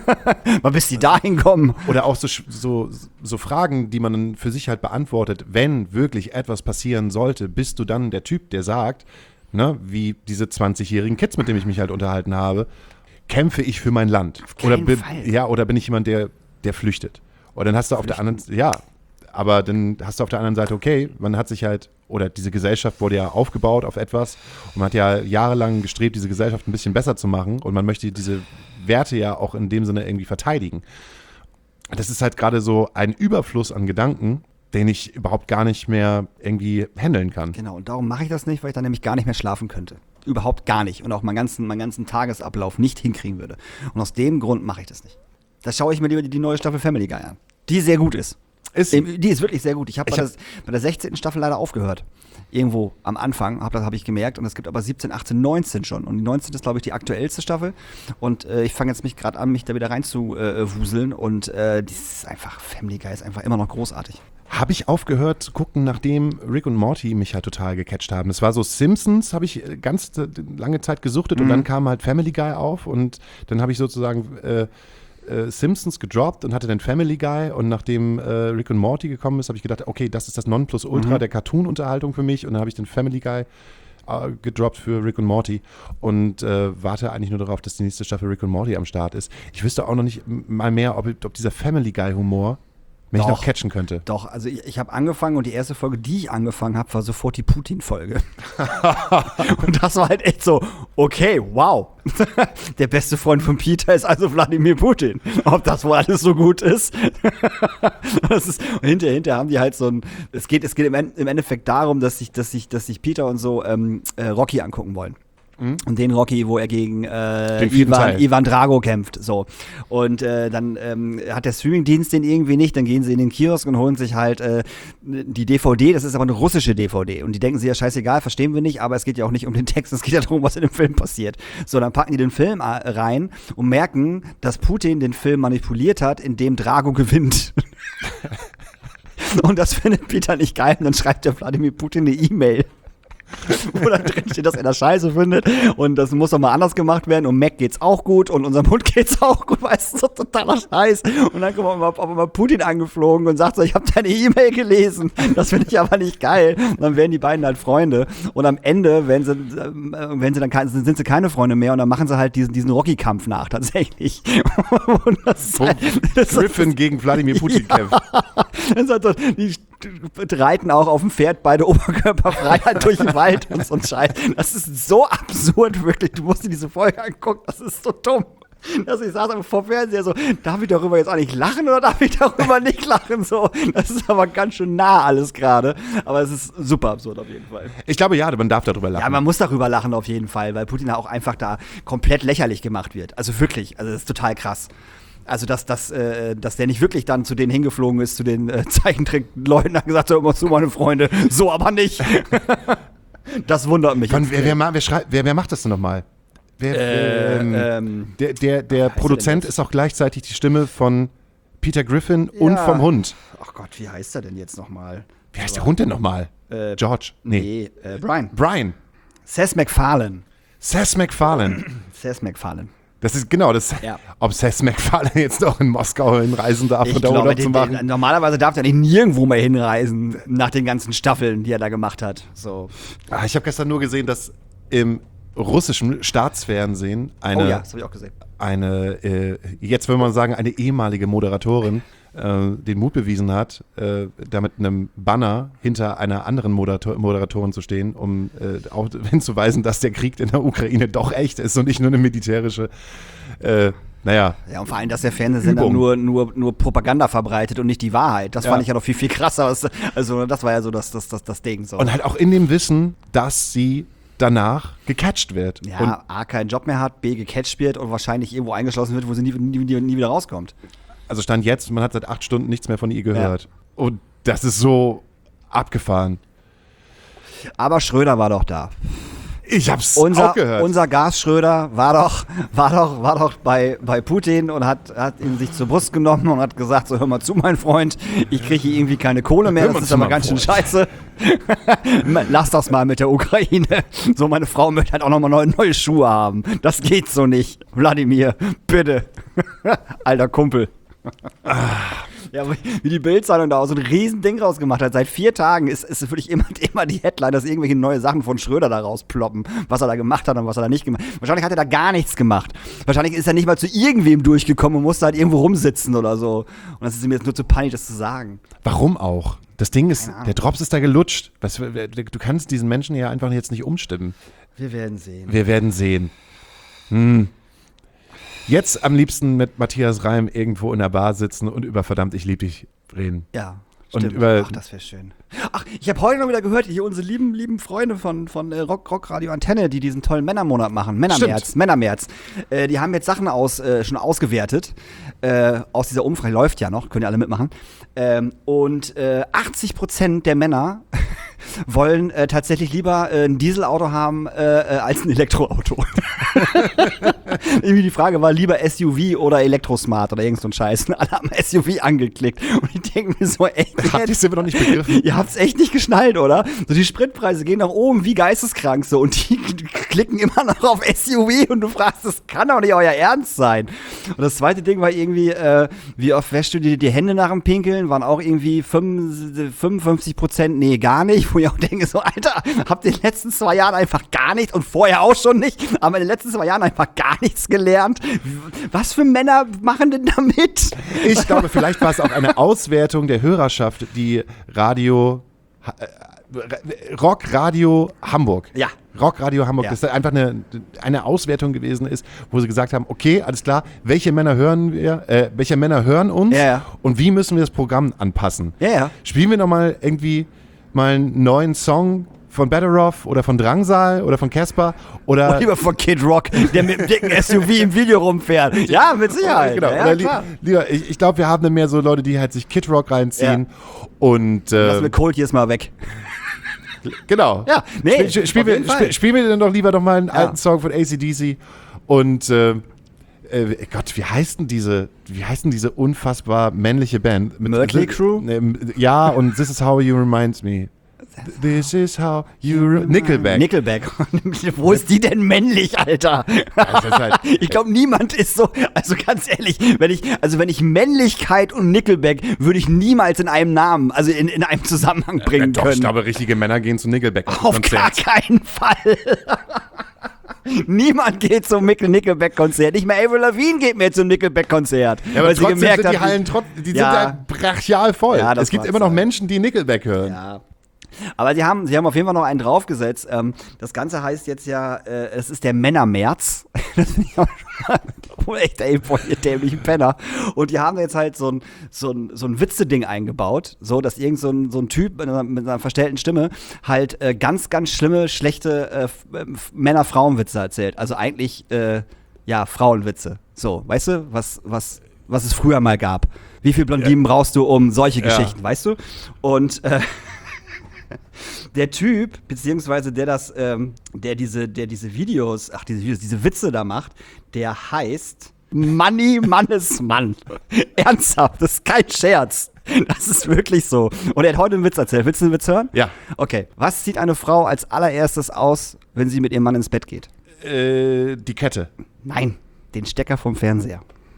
S2: Mal bis die dahin kommen.
S1: Oder auch so, so, so Fragen, die man dann für sich halt beantwortet, wenn wirklich etwas passieren sollte, bist du dann der Typ, der sagt, ne, wie diese zwanzigjährigen Kids, mit denen ich mich halt unterhalten habe, kämpfe ich für mein Land?
S2: Auf keinen
S1: oder bin,
S2: Fall.
S1: Ja, oder bin ich jemand, der, der flüchtet? Und dann hast du auf der anderen, ja, aber dann hast du auf der anderen Seite, okay, man hat sich halt, oder diese Gesellschaft wurde ja aufgebaut auf etwas und man hat ja jahrelang gestrebt, diese Gesellschaft ein bisschen besser zu machen und man möchte diese Werte ja auch in dem Sinne irgendwie verteidigen. das ist halt gerade so ein Überfluss an Gedanken, den ich überhaupt gar nicht mehr irgendwie handeln kann.
S2: Genau, und darum mache ich das nicht, weil ich dann nämlich gar nicht mehr schlafen könnte. Überhaupt gar nicht. Und auch meinen ganzen, meinen ganzen Tagesablauf nicht hinkriegen würde. Und aus dem Grund mache ich das nicht. Da schaue ich mir lieber die, die neue Staffel Family Guy an. Die sehr gut ist.
S1: Ist sie?
S2: Die ist wirklich sehr gut. Ich habe bei,
S1: Ich hab-
S2: der- bei der sechzehnten Staffel leider aufgehört. Irgendwo am Anfang, hab, das habe ich gemerkt. Und es gibt aber siebzehn, achtzehn, neunzehn schon. Und die neunzehnte ist, glaube ich, die aktuellste Staffel. Und äh, ich fange jetzt mich gerade an, mich da wieder rein zu äh, wuseln. Und äh, die ist einfach, Family Guy ist einfach immer noch großartig.
S1: Habe ich aufgehört zu gucken, nachdem Rick und Morty mich halt total gecatcht haben. Es war so Simpsons, habe ich äh, ganz äh, lange Zeit gesuchtet und dann kam halt Family Guy auf und dann habe ich sozusagen äh, äh, Simpsons gedroppt und hatte dann Family Guy und nachdem äh, Rick und Morty gekommen ist, habe ich gedacht, okay, das ist das Nonplusultra der Cartoon-Unterhaltung für mich und dann habe ich den Family Guy äh, gedroppt für Rick und Morty und äh, warte eigentlich nur darauf, dass die nächste Staffel Rick und Morty am Start ist. Ich wüsste auch noch nicht m- mal mehr, ob, ob dieser Family Guy-Humor mich
S2: Doch.
S1: noch catchen könnte.
S2: Doch, also ich, ich habe angefangen und die erste Folge, die ich angefangen habe, war sofort die Putin-Folge. Und das war halt echt so, okay, wow. Der beste Freund von Peter ist also Wladimir Putin. Ob das wohl alles so gut ist? Das ist und hinterher, hinterher haben die halt so ein, es geht, es geht im, End, im Endeffekt darum, dass sich, dass sich, dass sich Peter und so ähm, äh, Rocky angucken wollen. Und den Rocky, wo er gegen äh,
S1: Den vierten
S2: Ivan,
S1: Teil.
S2: Ivan Drago kämpft. So. Und äh, dann ähm, hat der Streamingdienst den irgendwie nicht, dann gehen sie in den Kiosk und holen sich halt äh, die D V D, das ist aber eine russische D V D. Und die denken sich ja, scheißegal, verstehen wir nicht, aber es geht ja auch nicht um den Text, es geht ja darum, was in dem Film passiert. So, dann packen die den Film a- rein und merken, dass Putin den Film manipuliert hat, indem Drago gewinnt. Und das findet Peter nicht geil und dann schreibt der Wladimir Putin eine E-Mail. Wo dann drin steht, dass er das scheiße findet und das muss doch mal anders gemacht werden und Mac geht's auch gut und unserem Hund geht's auch gut, weißt du, so totaler Scheiß. Und dann kommt mal, auf einmal Putin angeflogen und sagt so, ich habe deine E-Mail gelesen, das finde ich aber nicht geil. Und dann werden die beiden halt Freunde und am Ende, wenn sie, äh, wenn sie dann kein, sind sie keine Freunde mehr und dann machen sie halt diesen, diesen Rocky-Kampf nach, tatsächlich. Und das ist
S1: Wo
S2: halt, das ist-
S1: Griffin gegen Wladimir Putin
S2: Ja.
S1: kämpft.
S2: Dann sagt er, die reiten auch auf dem Pferd, beide oberkörperfrei halt durch den Wald und so ein Scheiß. Das ist so absurd, wirklich. Du musst dir diese Folge angucken, das ist so dumm. Dass ich saß aber vor Fernseher so, darf ich darüber jetzt eigentlich lachen oder darf ich darüber nicht lachen? So, das ist aber ganz schön nah alles gerade. Aber es ist super absurd auf jeden Fall.
S1: Ich glaube, ja, man darf darüber lachen.
S2: Ja, man muss darüber lachen auf jeden Fall, weil Putin auch einfach da komplett lächerlich gemacht wird. Also wirklich, also das ist total krass. Also, dass, dass, äh, dass der nicht wirklich dann zu denen hingeflogen ist, zu den äh, Zeichentrickleuten, hat gesagt, hör mal zu, meine Freunde, so aber nicht. Das wundert mich.
S1: Von, wer, wer, ma- wer, schrei- wer, wer macht das denn nochmal? Wer,
S2: Äh,
S1: ähm,
S2: ähm,
S1: der der, der
S2: heißt er
S1: Produzent
S2: denn jetzt?
S1: ist auch gleichzeitig die Stimme von Peter Griffin und
S2: Ja.
S1: vom Hund.
S2: Ach Gott, wie heißt er denn jetzt nochmal?
S1: Wie heißt der Hund denn nochmal?
S2: Äh,
S1: George? Nee.
S2: Nee, äh, Brian.
S1: Brian.
S2: Seth MacFarlane.
S1: Seth MacFarlane.
S2: Seth MacFarlane.
S1: Das ist genau das.
S2: Ja.
S1: Ob Seth MacFarlane jetzt noch in Moskau hinreisen darf
S2: Ich
S1: und da
S2: glaube,
S1: Urlaub
S2: den,
S1: zu machen.
S2: den, normalerweise darf der nicht nirgendwo mehr hinreisen, nach den ganzen Staffeln, die er da gemacht hat. So.
S1: Ah, ich habe gestern nur gesehen, dass im russischen Staatsfernsehen eine,
S2: Oh ja, das habe ich auch gesehen.
S1: eine äh, jetzt würde man sagen, eine ehemalige Moderatorin äh, den Mut bewiesen hat, äh, da mit einem Banner hinter einer anderen Moderator Moderatorin zu stehen, um äh, auch hinzuweisen, dass der Krieg in der Ukraine doch echt ist und nicht nur eine militärische, äh, naja,
S2: Ja, und vor allem, dass der Fernsehsender
S1: Übung.
S2: nur, nur, nur Propaganda verbreitet und nicht die Wahrheit. Das
S1: Ja.
S2: fand ich ja noch viel, viel krasser. Was- Also, das war ja so das, das, das, das Ding. So.
S1: und halt auch in dem Wissen, dass sie danach gecatcht wird.
S2: ja,
S1: Und
S2: A, keinen Job mehr hat, B, gecatcht wird und wahrscheinlich irgendwo eingeschlossen wird, wo sie nie, nie, nie, nie wieder rauskommt.
S1: also Stand jetzt, man hat seit acht Stunden nichts mehr von ihr gehört. Und das ist so abgefahren.
S2: Aber Schröder war doch da.
S1: Ich hab's
S2: Unser,
S1: auch gehört.
S2: unser Gas Schröder war doch, war doch, war doch bei, bei Putin und hat, hat ihn sich zur Brust genommen und hat gesagt, so hör mal zu, mein Freund, ich kriege hier irgendwie keine Kohle mehr,
S1: Hör
S2: das
S1: mal
S2: ist
S1: zu,
S2: aber
S1: mein
S2: ganz schön
S1: Freund.
S2: scheiße. Lass das mal mit der Ukraine. So, meine Frau möchte halt auch nochmal neue, neue Schuhe haben. Das geht so nicht. Wladimir, bitte. Alter Kumpel. Ja, wie die Bild-Zeitung da auch so ein Riesending rausgemacht hat. Seit vier Tagen ist, ist wirklich immer, immer die Headline, dass irgendwelche neue Sachen von Schröder da rausploppen, was er da gemacht hat und was er da nicht gemacht hat. Wahrscheinlich hat er da gar nichts gemacht. Wahrscheinlich ist er nicht mal zu irgendwem durchgekommen und musste halt irgendwo rumsitzen oder so. Und das ist ihm jetzt nur zu peinlich, das zu sagen.
S1: Warum auch? Das Ding ist,
S2: Keine Ahnung.
S1: der Drops ist da gelutscht. Was, du kannst diesen Menschen ja einfach jetzt nicht umstimmen.
S2: Wir werden sehen.
S1: Wir werden sehen. Hm. Jetzt am liebsten mit Matthias Reim irgendwo in der Bar sitzen und über verdammt, ich lieb dich reden.
S2: Ja.
S1: Und
S2: Stimmt.
S1: über-
S2: Ach, das wäre schön. Ach, ich habe heute noch wieder gehört, hier unsere lieben, lieben Freunde von, von äh, Rock, Rock Radio Antenne, die diesen tollen Männermonat machen. Männermärz,
S1: Stimmt.
S2: Männermärz. Äh, die haben jetzt Sachen aus, äh, schon ausgewertet. Äh, aus dieser Umfrage, läuft ja noch, können ja alle mitmachen. Ähm, und äh, achtzig Prozent der Männer wollen äh, tatsächlich lieber äh, ein Dieselauto haben äh, äh, als ein Elektroauto. Irgendwie die Frage war, lieber S U V oder Elektrosmart oder irgend so ein Scheiß. Und alle haben S U V angeklickt. Und ich denke mir so, echt,
S1: Habt ihr es immer noch nicht begriffen?
S2: ihr habt's echt nicht geschnallt, oder? So die Spritpreise gehen nach oben wie geisteskrank so und die klicken immer noch auf S U V und du fragst, das kann doch nicht euer Ernst sein. Und das zweite Ding war irgendwie, äh, wie oft wäschst du dir die Hände nach dem Pinkeln? Waren auch irgendwie fünfundfünfzig Prozent, nee, gar nicht. Wo ich auch denke, so, Alter, habt ihr in den letzten zwei Jahren einfach gar nichts und vorher auch schon nicht, aber in den letzten zwei Jahren einfach gar nichts gelernt. Was für Männer machen denn damit?
S1: Ich glaube, vielleicht war es auch eine Auswertung der Hörerschaft, die Radio äh, Rock Radio Hamburg.
S2: Ja.
S1: Rock Radio Hamburg,
S2: Ja.
S1: das einfach eine, eine Auswertung gewesen ist, wo sie gesagt haben, okay, alles klar, welche Männer hören wir, äh, welche Männer hören uns
S2: Ja, ja.
S1: und wie müssen wir das Programm anpassen?
S2: Ja, ja.
S1: Spielen wir nochmal irgendwie mal einen neuen Song von Better Off oder von Drangsal oder von Casper oder
S2: Lieber von Kid Rock, der mit dem dicken S U V im Video rumfährt. Ja, mit Sicherheit.
S1: Genau.
S2: Ja, ja,
S1: Oder li-
S2: klar.
S1: lieber, ich ich glaube, wir haben dann mehr so Leute, die halt sich Kid Rock reinziehen und äh,
S2: Lass mir Cold jetzt mal weg.
S1: genau.
S2: Ja, nee,
S1: Spiel, spiel,
S2: auf jeden
S1: wir,
S2: Fall.
S1: spiel, spielen wir dann doch lieber noch mal einen
S2: Ja.
S1: alten Song von A C D C und äh, äh, Gott, wie heißt denn diese, wie heißt denn diese unfassbar männliche Band? Mit-
S2: Mötley Crüe?
S1: Ne, ja, und This is how you remind me. This is how you re Nickelback.
S2: Nickelback. Wo ist die denn männlich, Alter?
S1: Das ist halt-
S2: Ich glaube, niemand ist so, also ganz ehrlich, wenn ich, also wenn ich Männlichkeit und Nickelback würde ich niemals in einem Namen, also in, in einem Zusammenhang bringen
S1: Doch,
S2: können.
S1: ich glaube, richtige Männer gehen zu Nickelback.
S2: Auf gar keinen Fall. Niemand geht zum Nickel- Nickelback-Konzert. Nicht mehr Avril Lavigne geht mehr zum Nickelback-Konzert.
S1: Ja, aber
S2: weil sie
S1: trotzdem
S2: gemerkt
S1: sind die
S2: hat,
S1: Hallen trotz, die sind
S2: Ja.
S1: ja brachial voll.
S2: Ja, das
S1: es gibt
S2: mag's
S1: immer noch
S2: sein.
S1: Menschen, die Nickelback hören.
S2: Ja. Aber sie haben, sie haben auf jeden Fall noch einen draufgesetzt. Ähm, das Ganze heißt jetzt ja, äh, es ist der Männermärz. Das finde ich auch schon mal echt, ey, voll ihr dämlichen Penner. Und die haben jetzt halt so ein, so ein, so ein Witze-Ding eingebaut, so dass irgend so ein, so ein Typ mit einer, mit einer verstellten Stimme halt äh, ganz, ganz schlimme, schlechte äh, F- äh, Männer-Frauen-Witze erzählt. Also eigentlich, äh, ja, Frauenwitze. So, weißt du, was, was, was es früher mal gab. Wie viel Blondinen brauchst du um solche
S1: Ja.
S2: Geschichten, weißt du? Und äh, der Typ, beziehungsweise der das, ähm, der diese, der diese Videos, ach diese Videos, diese Witze da macht, der heißt Manni Mannesmann. Ernsthaft, das ist kein Scherz. Das ist wirklich so. Und er hat heute einen Witz erzählt. Willst du den Witz hören?
S1: Ja.
S2: Okay. Was zieht eine Frau als allererstes aus, wenn sie mit ihrem Mann ins Bett geht?
S1: Äh, die Kette.
S2: Nein, den Stecker vom Fernseher.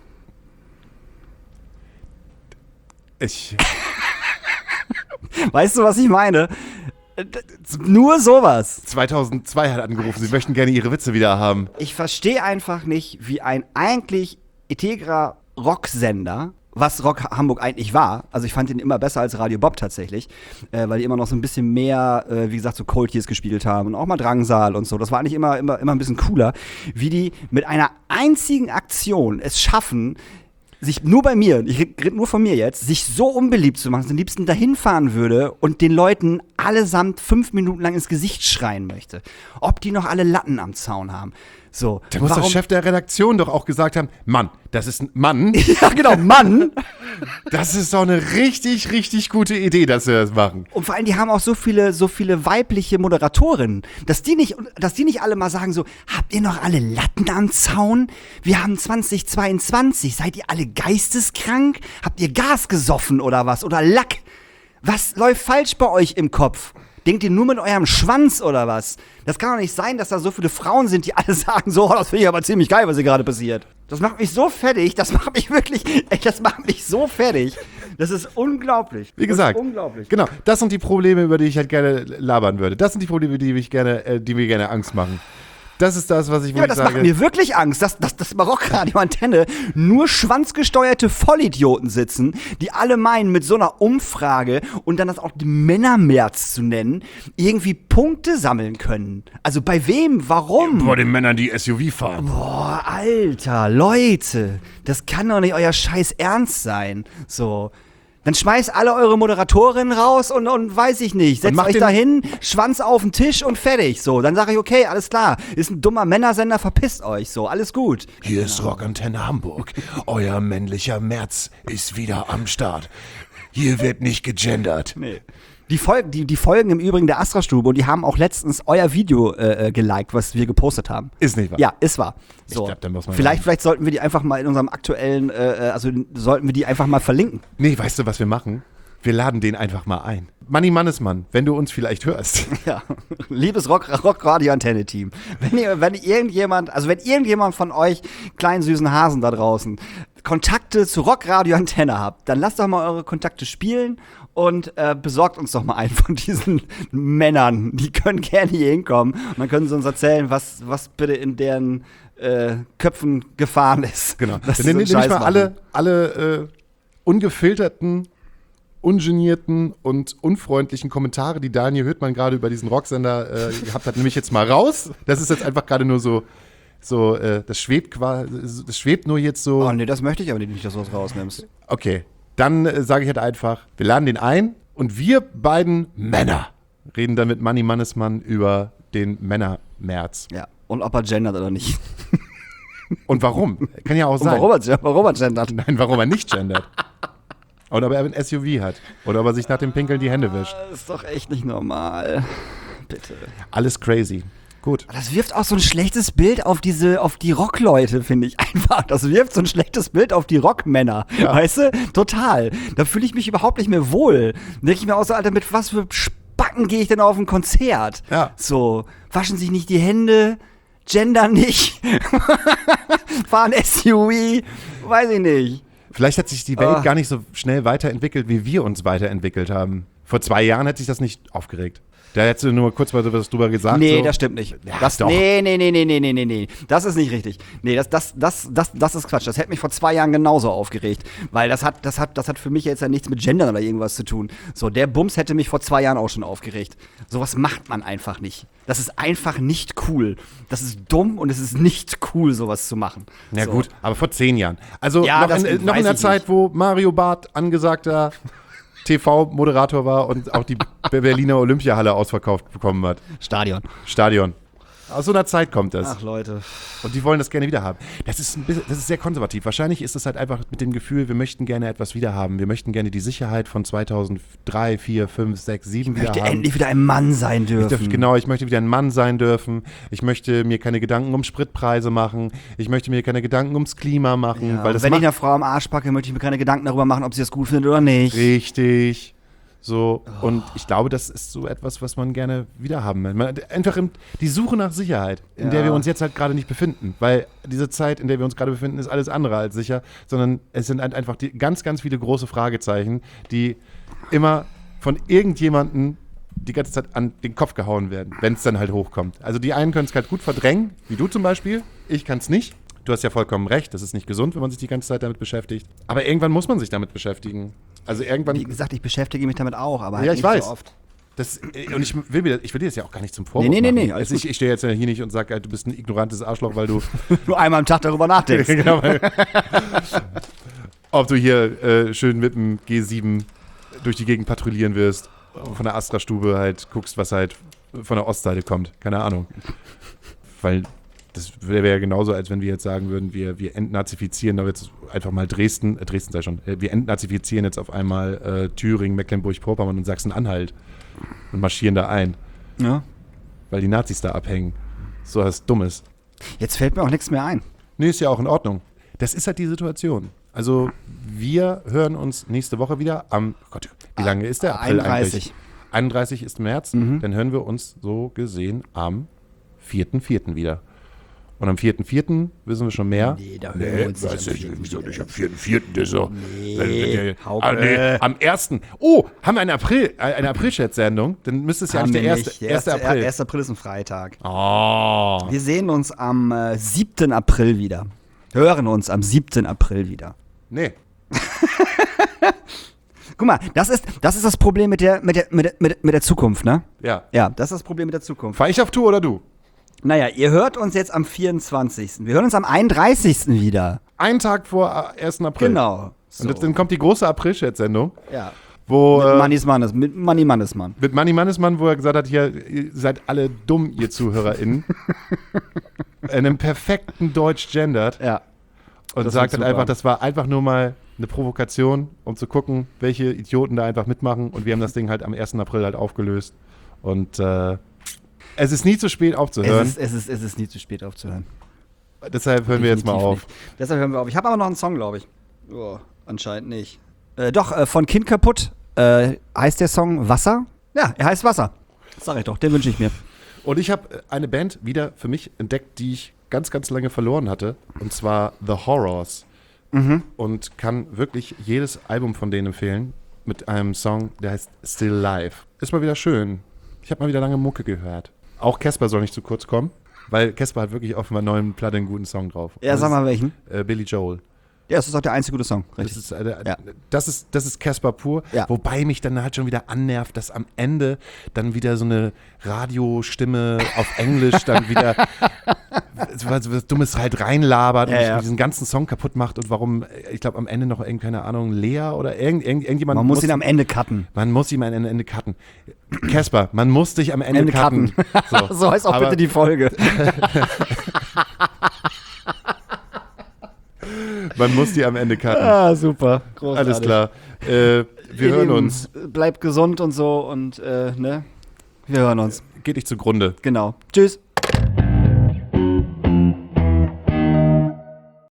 S1: Ich.
S2: Weißt du, was ich meine? Nur sowas.
S1: zweitausendzwei hat angerufen, sie möchten gerne ihre Witze wieder haben.
S2: Ich verstehe einfach nicht, wie ein eigentlich integrer Rocksender, was Rock Hamburg eigentlich war, also ich fand ihn immer besser als Radio Bob tatsächlich, äh, weil die immer noch so ein bisschen mehr, äh, wie gesagt, so Cold Years gespielt haben und auch mal Drangsal und so. Das war eigentlich immer, immer, immer ein bisschen cooler, wie die mit einer einzigen Aktion es schaffen, sich nur bei mir, ich rede nur von mir jetzt, sich so unbeliebt zu machen, dass ich am liebsten dahin fahren würde und den Leuten allesamt fünf Minuten lang ins Gesicht schreien möchte. Ob die noch alle Latten am Zaun haben. So.
S1: Da muss der Chef der Redaktion doch auch gesagt haben, Mann, das ist ein Mann,
S2: Ja, genau, Mann.
S1: das ist doch eine richtig, richtig gute Idee, dass wir das machen.
S2: Und vor allem, die haben auch so viele, so viele weibliche Moderatorinnen, dass die nicht, dass die nicht alle mal sagen so, habt ihr noch alle Latten am Zaun? Wir haben zwanzig zweiundzwanzig, seid ihr alle geisteskrank? Habt ihr Gas gesoffen oder was? Oder Lack? Was läuft falsch bei euch im Kopf? Denkt ihr nur mit eurem Schwanz oder was? Das kann doch nicht sein, dass da so viele Frauen sind, die alle sagen so, oh, das finde ich aber ziemlich geil, was hier gerade passiert. Das macht mich so fertig, das macht mich wirklich, ey, das macht mich so fertig. Das ist unglaublich.
S1: Wie gesagt,
S2: Das ist unglaublich.
S1: genau, das sind die Probleme, über die ich halt gerne labern würde. Das sind die Probleme, die mich gerne, äh, die mir gerne Angst machen. Das ist das, was ich
S2: Ja, aber
S1: wirklich
S2: das
S1: sage.
S2: macht mir wirklich Angst, dass, dass das Barock-Radio-Antenne nur schwanzgesteuerte Vollidioten sitzen, die alle meinen, mit so einer Umfrage und dann das auch den Männermärz zu nennen, irgendwie Punkte sammeln können. Also bei wem? Warum?
S1: Vor den Männern, die S U V fahren.
S2: Boah, Alter, Leute, das kann doch nicht euer Scheiß Ernst sein. So. Dann schmeißt alle eure Moderatorinnen raus und, und weiß ich nicht, setzt
S1: macht
S2: euch
S1: den-
S2: da hin, Schwanz auf den Tisch und fertig. So, dann sage ich, okay, alles klar, ist ein dummer Männersender, verpisst euch. So, alles gut.
S1: Hier ist Rockantenne Hamburg. Euer männlicher März ist wieder am Start. Hier wird nicht gegendert.
S2: Nee. Die, Fol- die, die Folgen im Übrigen der Astra-Stube und die haben auch letztens euer Video äh, geliked, was wir gepostet haben.
S1: Ist nicht wahr?
S2: Ja, ist wahr. So.
S1: Ich glaub, da muss man
S2: vielleicht,
S1: sagen.
S2: vielleicht sollten wir die einfach mal in unserem aktuellen, äh, also sollten wir die einfach mal verlinken.
S1: Nee, weißt du, was wir machen? Wir laden den einfach mal ein. Manni Mannesmann, wenn du uns vielleicht hörst.
S2: Ja, liebes Rock, Rock-Radio-Antenne-Team, wenn ihr, wenn irgendjemand, also wenn irgendjemand von euch kleinen süßen Hasen da draußen Kontakte zu Rock-Radio-Antenne habt, dann lasst doch mal eure Kontakte spielen und äh, besorgt uns doch mal einen von diesen Männern. Die können gerne hier hinkommen und dann können sie uns erzählen, was, was bitte in deren äh, Köpfen gefahren ist.
S1: Genau.
S2: Dass
S1: Dann
S2: sie so
S1: nehme
S2: einen
S1: nehm ich
S2: Scheiß
S1: mal
S2: machen.
S1: alle, alle äh, ungefilterten, ungenierten und unfreundlichen Kommentare, die Daniel Hüttmann gerade über diesen Rocksender äh, gehabt hat, nehme ich jetzt mal raus. Das ist jetzt einfach gerade nur so, so äh, das schwebt quasi, das schwebt nur jetzt so.
S2: Oh nee, das möchte ich aber nicht, dass du was rausnimmst.
S1: Okay, dann äh, sage ich halt einfach, wir laden den ein und wir beiden Männer reden dann mit Manni Mannesmann über den Männermärz.
S2: Ja, und ob er gendert oder nicht.
S1: Und warum? Kann ja auch
S2: Und
S1: sein.
S2: warum er, warum er gendert.
S1: Nein, warum er nicht gendert. Oder ob er ein S U V hat. Oder ob er sich nach dem Pinkeln die Hände wischt.
S2: Das ist doch echt nicht normal. Bitte.
S1: Alles crazy. Gut.
S2: Das wirft auch so ein schlechtes Bild auf diese, auf die Rockleute, finde ich einfach. Das wirft so ein schlechtes Bild auf die Rockmänner.
S1: Ja.
S2: Weißt du? Total. Da fühle ich mich überhaupt nicht mehr wohl. Da denke ich mir auch so, Alter, mit was für Spacken gehe ich denn auf ein Konzert?
S1: Ja.
S2: So, waschen sich nicht die Hände, gendern nicht, fahren S U V, weiß ich nicht.
S1: Vielleicht hat sich die Welt
S2: Ah.
S1: gar nicht so schnell weiterentwickelt, wie wir uns weiterentwickelt haben. Vor zwei Jahren hätte sich das nicht aufgeregt. Da hättest du nur kurz mal was drüber gesagt.
S2: Nee,
S1: so.
S2: das stimmt nicht.
S1: Ja,
S2: das,
S1: doch.
S2: Nee, nee, nee, nee, nee, nee, nee, nee. Das ist nicht richtig. Nee, das, das, das, das, das ist Quatsch. Das hätte mich vor zwei Jahren genauso aufgeregt. Weil das hat, das hat, das hat für mich jetzt ja nichts mit Gendern oder irgendwas zu tun. So, der Bums hätte mich vor zwei Jahren auch schon aufgeregt. Sowas macht man einfach nicht. Das ist einfach nicht cool. Das ist dumm und es ist nicht cool, sowas zu machen.
S1: Ja
S2: so.
S1: gut, aber vor zehn Jahren. Also
S2: Ja,
S1: noch,
S2: das
S1: in, noch
S2: weiß
S1: in der
S2: ich
S1: Zeit,
S2: nicht.
S1: wo Mario Barth angesagter T V-Moderator war und auch die Berliner Olympiahalle ausverkauft bekommen hat.
S2: Stadion.
S1: Stadion. Aus so einer Zeit kommt das.
S2: Ach, Leute.
S1: Und die wollen das gerne wieder haben. Das ist, ein bisschen, das ist sehr konservativ. Wahrscheinlich ist es halt einfach mit dem Gefühl, wir möchten gerne etwas wieder haben. Wir möchten gerne die Sicherheit von zweitausenddrei, vier, fünf, sechs, sieben
S2: Ich
S1: wieder
S2: möchte
S1: haben.
S2: endlich wieder ein Mann sein
S1: Ich
S2: dürfen.
S1: dürf, genau, ich möchte wieder ein Mann sein dürfen. Ich möchte mir keine Gedanken um Spritpreise machen. Ich möchte mir keine Gedanken ums Klima machen.
S2: Ja,
S1: weil das
S2: wenn ich
S1: macht
S2: einer Frau am Arsch packe, möchte ich mir keine Gedanken darüber machen, ob sie das gut findet oder nicht.
S1: richtig. So, und ich glaube, das ist so etwas, was man gerne wieder haben will. Man, einfach im, die Suche nach Sicherheit, in
S2: Ja.
S1: der wir uns jetzt halt gerade nicht befinden. Weil diese Zeit, in der wir uns gerade befinden, ist alles andere als sicher, sondern es sind halt einfach die, ganz, ganz viele große Fragezeichen, die immer von irgendjemandem die ganze Zeit an den Kopf gehauen werden, wenn es dann halt hochkommt. Also die einen können es halt gut verdrängen, wie du zum Beispiel. Ich kann es nicht. Du hast ja vollkommen recht, das ist nicht gesund, wenn man sich die ganze Zeit damit beschäftigt. Aber irgendwann muss man sich damit beschäftigen. Also irgendwann...
S2: Wie gesagt, ich beschäftige mich damit auch, aber halt
S1: Ja, ich
S2: nicht
S1: weiß.
S2: so oft.
S1: Das, und ich will, mir, ich will dir das ja auch gar nicht zum Vorwurf
S2: Nee, nee, nee,
S1: machen.
S2: nee, alles
S1: Also ich ich stehe jetzt ja hier nicht und sage, du bist ein ignorantes Arschloch, weil du...
S2: Nur einmal am Tag darüber nachdenkst.
S1: genau, weil, ob du hier äh, schön mit dem G sieben durch die Gegend patrouillieren wirst, von der Astra-Stube halt guckst, was halt von der Ostseite kommt. Keine Ahnung. Weil das wäre ja genauso, als wenn wir jetzt sagen würden, wir, wir entnazifizieren aber jetzt einfach mal Dresden, äh, Dresden sei schon, äh, wir entnazifizieren jetzt auf einmal äh, Thüringen, Mecklenburg-Vorpommern und Sachsen-Anhalt und marschieren da ein,
S2: Ja.
S1: weil die Nazis da abhängen. So was Dummes.
S2: Jetzt fällt mir auch nichts mehr ein.
S1: Nee, ist ja auch in Ordnung. Das ist halt die Situation. Also wir hören uns nächste Woche wieder am, oh Gott, wie lange ist der April
S2: einunddreißig.
S1: eigentlich? einunddreißig ist März,
S2: Mhm.
S1: dann hören wir uns so gesehen am vierten vierten wieder. Und am vierten vierten wissen wir schon mehr.
S2: Nee, da hören wir uns nicht am vierten
S1: wieso nicht am vierten vierten Das ist so.
S2: Nee, Hauke.
S1: Ah, nee, am ersten Oh, haben wir eine April, äh, eine April-Chat-Sendung? Dann müsste es ja
S2: Haben
S1: eigentlich
S2: wir
S1: der
S2: nicht.
S1: erste,
S2: Der
S1: erste
S2: erste
S1: April.
S2: erster April ist ein Freitag.
S1: Oh.
S2: Wir sehen uns am äh, siebten April wieder. Hören uns am siebten April wieder.
S1: Nee.
S2: Guck mal, das ist, das ist das Problem mit der, mit, der, mit, der, mit, der, mit der Zukunft, ne?
S1: Ja.
S2: Ja, das ist das Problem mit der Zukunft.
S1: Fahr ich auf Tour oder du?
S2: Naja, ihr hört uns jetzt am vierundzwanzigsten Wir hören uns am einunddreißigsten wieder.
S1: Einen Tag vor äh, ersten April.
S2: Genau.
S1: Und jetzt, dann kommt die große April-Chat-Sendung,
S2: Ja.
S1: wo
S2: Mit
S1: äh,
S2: Mannis Mannes, mit Manni Mannesmann.
S1: mit Manni Mannesmann, wo er gesagt hat, hier, ihr seid alle dumm, ihr ZuhörerInnen. In einem perfekten Deutsch gendert.
S2: Ja.
S1: Und
S2: Das
S1: sagt
S2: wird
S1: halt
S2: super.
S1: einfach, das war einfach nur mal eine Provokation, um zu gucken, welche Idioten da einfach mitmachen. Und wir haben das Ding halt am ersten April halt aufgelöst. Und äh, es ist nie zu spät aufzuhören.
S2: Es ist, es, ist, es ist nie zu spät aufzuhören.
S1: Deshalb hören wir jetzt mal
S2: Definitiv
S1: auf.
S2: nicht. Deshalb hören wir auf. Ich habe aber noch einen Song, glaube ich. Oh, anscheinend nicht. Äh, doch, äh, von Kind kaputt äh, heißt der Song Wasser. Ja, er heißt Wasser. Das sag ich doch, den wünsche ich mir.
S1: Und ich habe eine Band wieder für mich entdeckt, die ich ganz, ganz lange verloren hatte. Und zwar The Horrors.
S2: Mhm.
S1: Und kann wirklich jedes Album von denen empfehlen. Mit einem Song, der heißt Still Life. Ist mal wieder schön. Ich habe mal wieder lange Mucke gehört. Auch Casper soll nicht zu kurz kommen. Weil Casper hat wirklich auf meiner neuen Platte einen guten Song drauf.
S2: Ja,
S1: Und
S2: sag
S1: das
S2: mal welchen.
S1: ist, Äh, Billy Joel.
S2: Ja, das ist auch der einzige gute Song.
S1: Das
S2: Richtig.
S1: ist, äh,
S2: Ja.
S1: das ist das ist Casper pur,
S2: Ja.
S1: wobei mich dann halt schon wieder annervt, dass am Ende dann wieder so eine Radiostimme auf Englisch dann wieder so was, was Dummes halt reinlabert
S2: Ja,
S1: und
S2: ja.
S1: diesen ganzen Song kaputt macht und warum, ich glaube am Ende noch irgend, keine Ahnung, Lea oder irgend, irgend, irgendjemand
S2: Man muss ihn am Ende cutten.
S1: man muss ihn am Ende cutten. Casper, man muss dich am Ende,
S2: Ende
S1: cutten.
S2: cutten. So heißt auch
S1: Aber-
S2: bitte die Folge.
S1: Man muss die am Ende cutten.
S2: Ah, super. Großartig.
S1: Alles klar. Äh, wir
S2: Ihr
S1: hören
S2: Lieben,
S1: uns.
S2: Bleibt gesund und so und, äh, ne? Wir hören uns.
S1: Geht nicht zugrunde.
S2: Genau. Tschüss.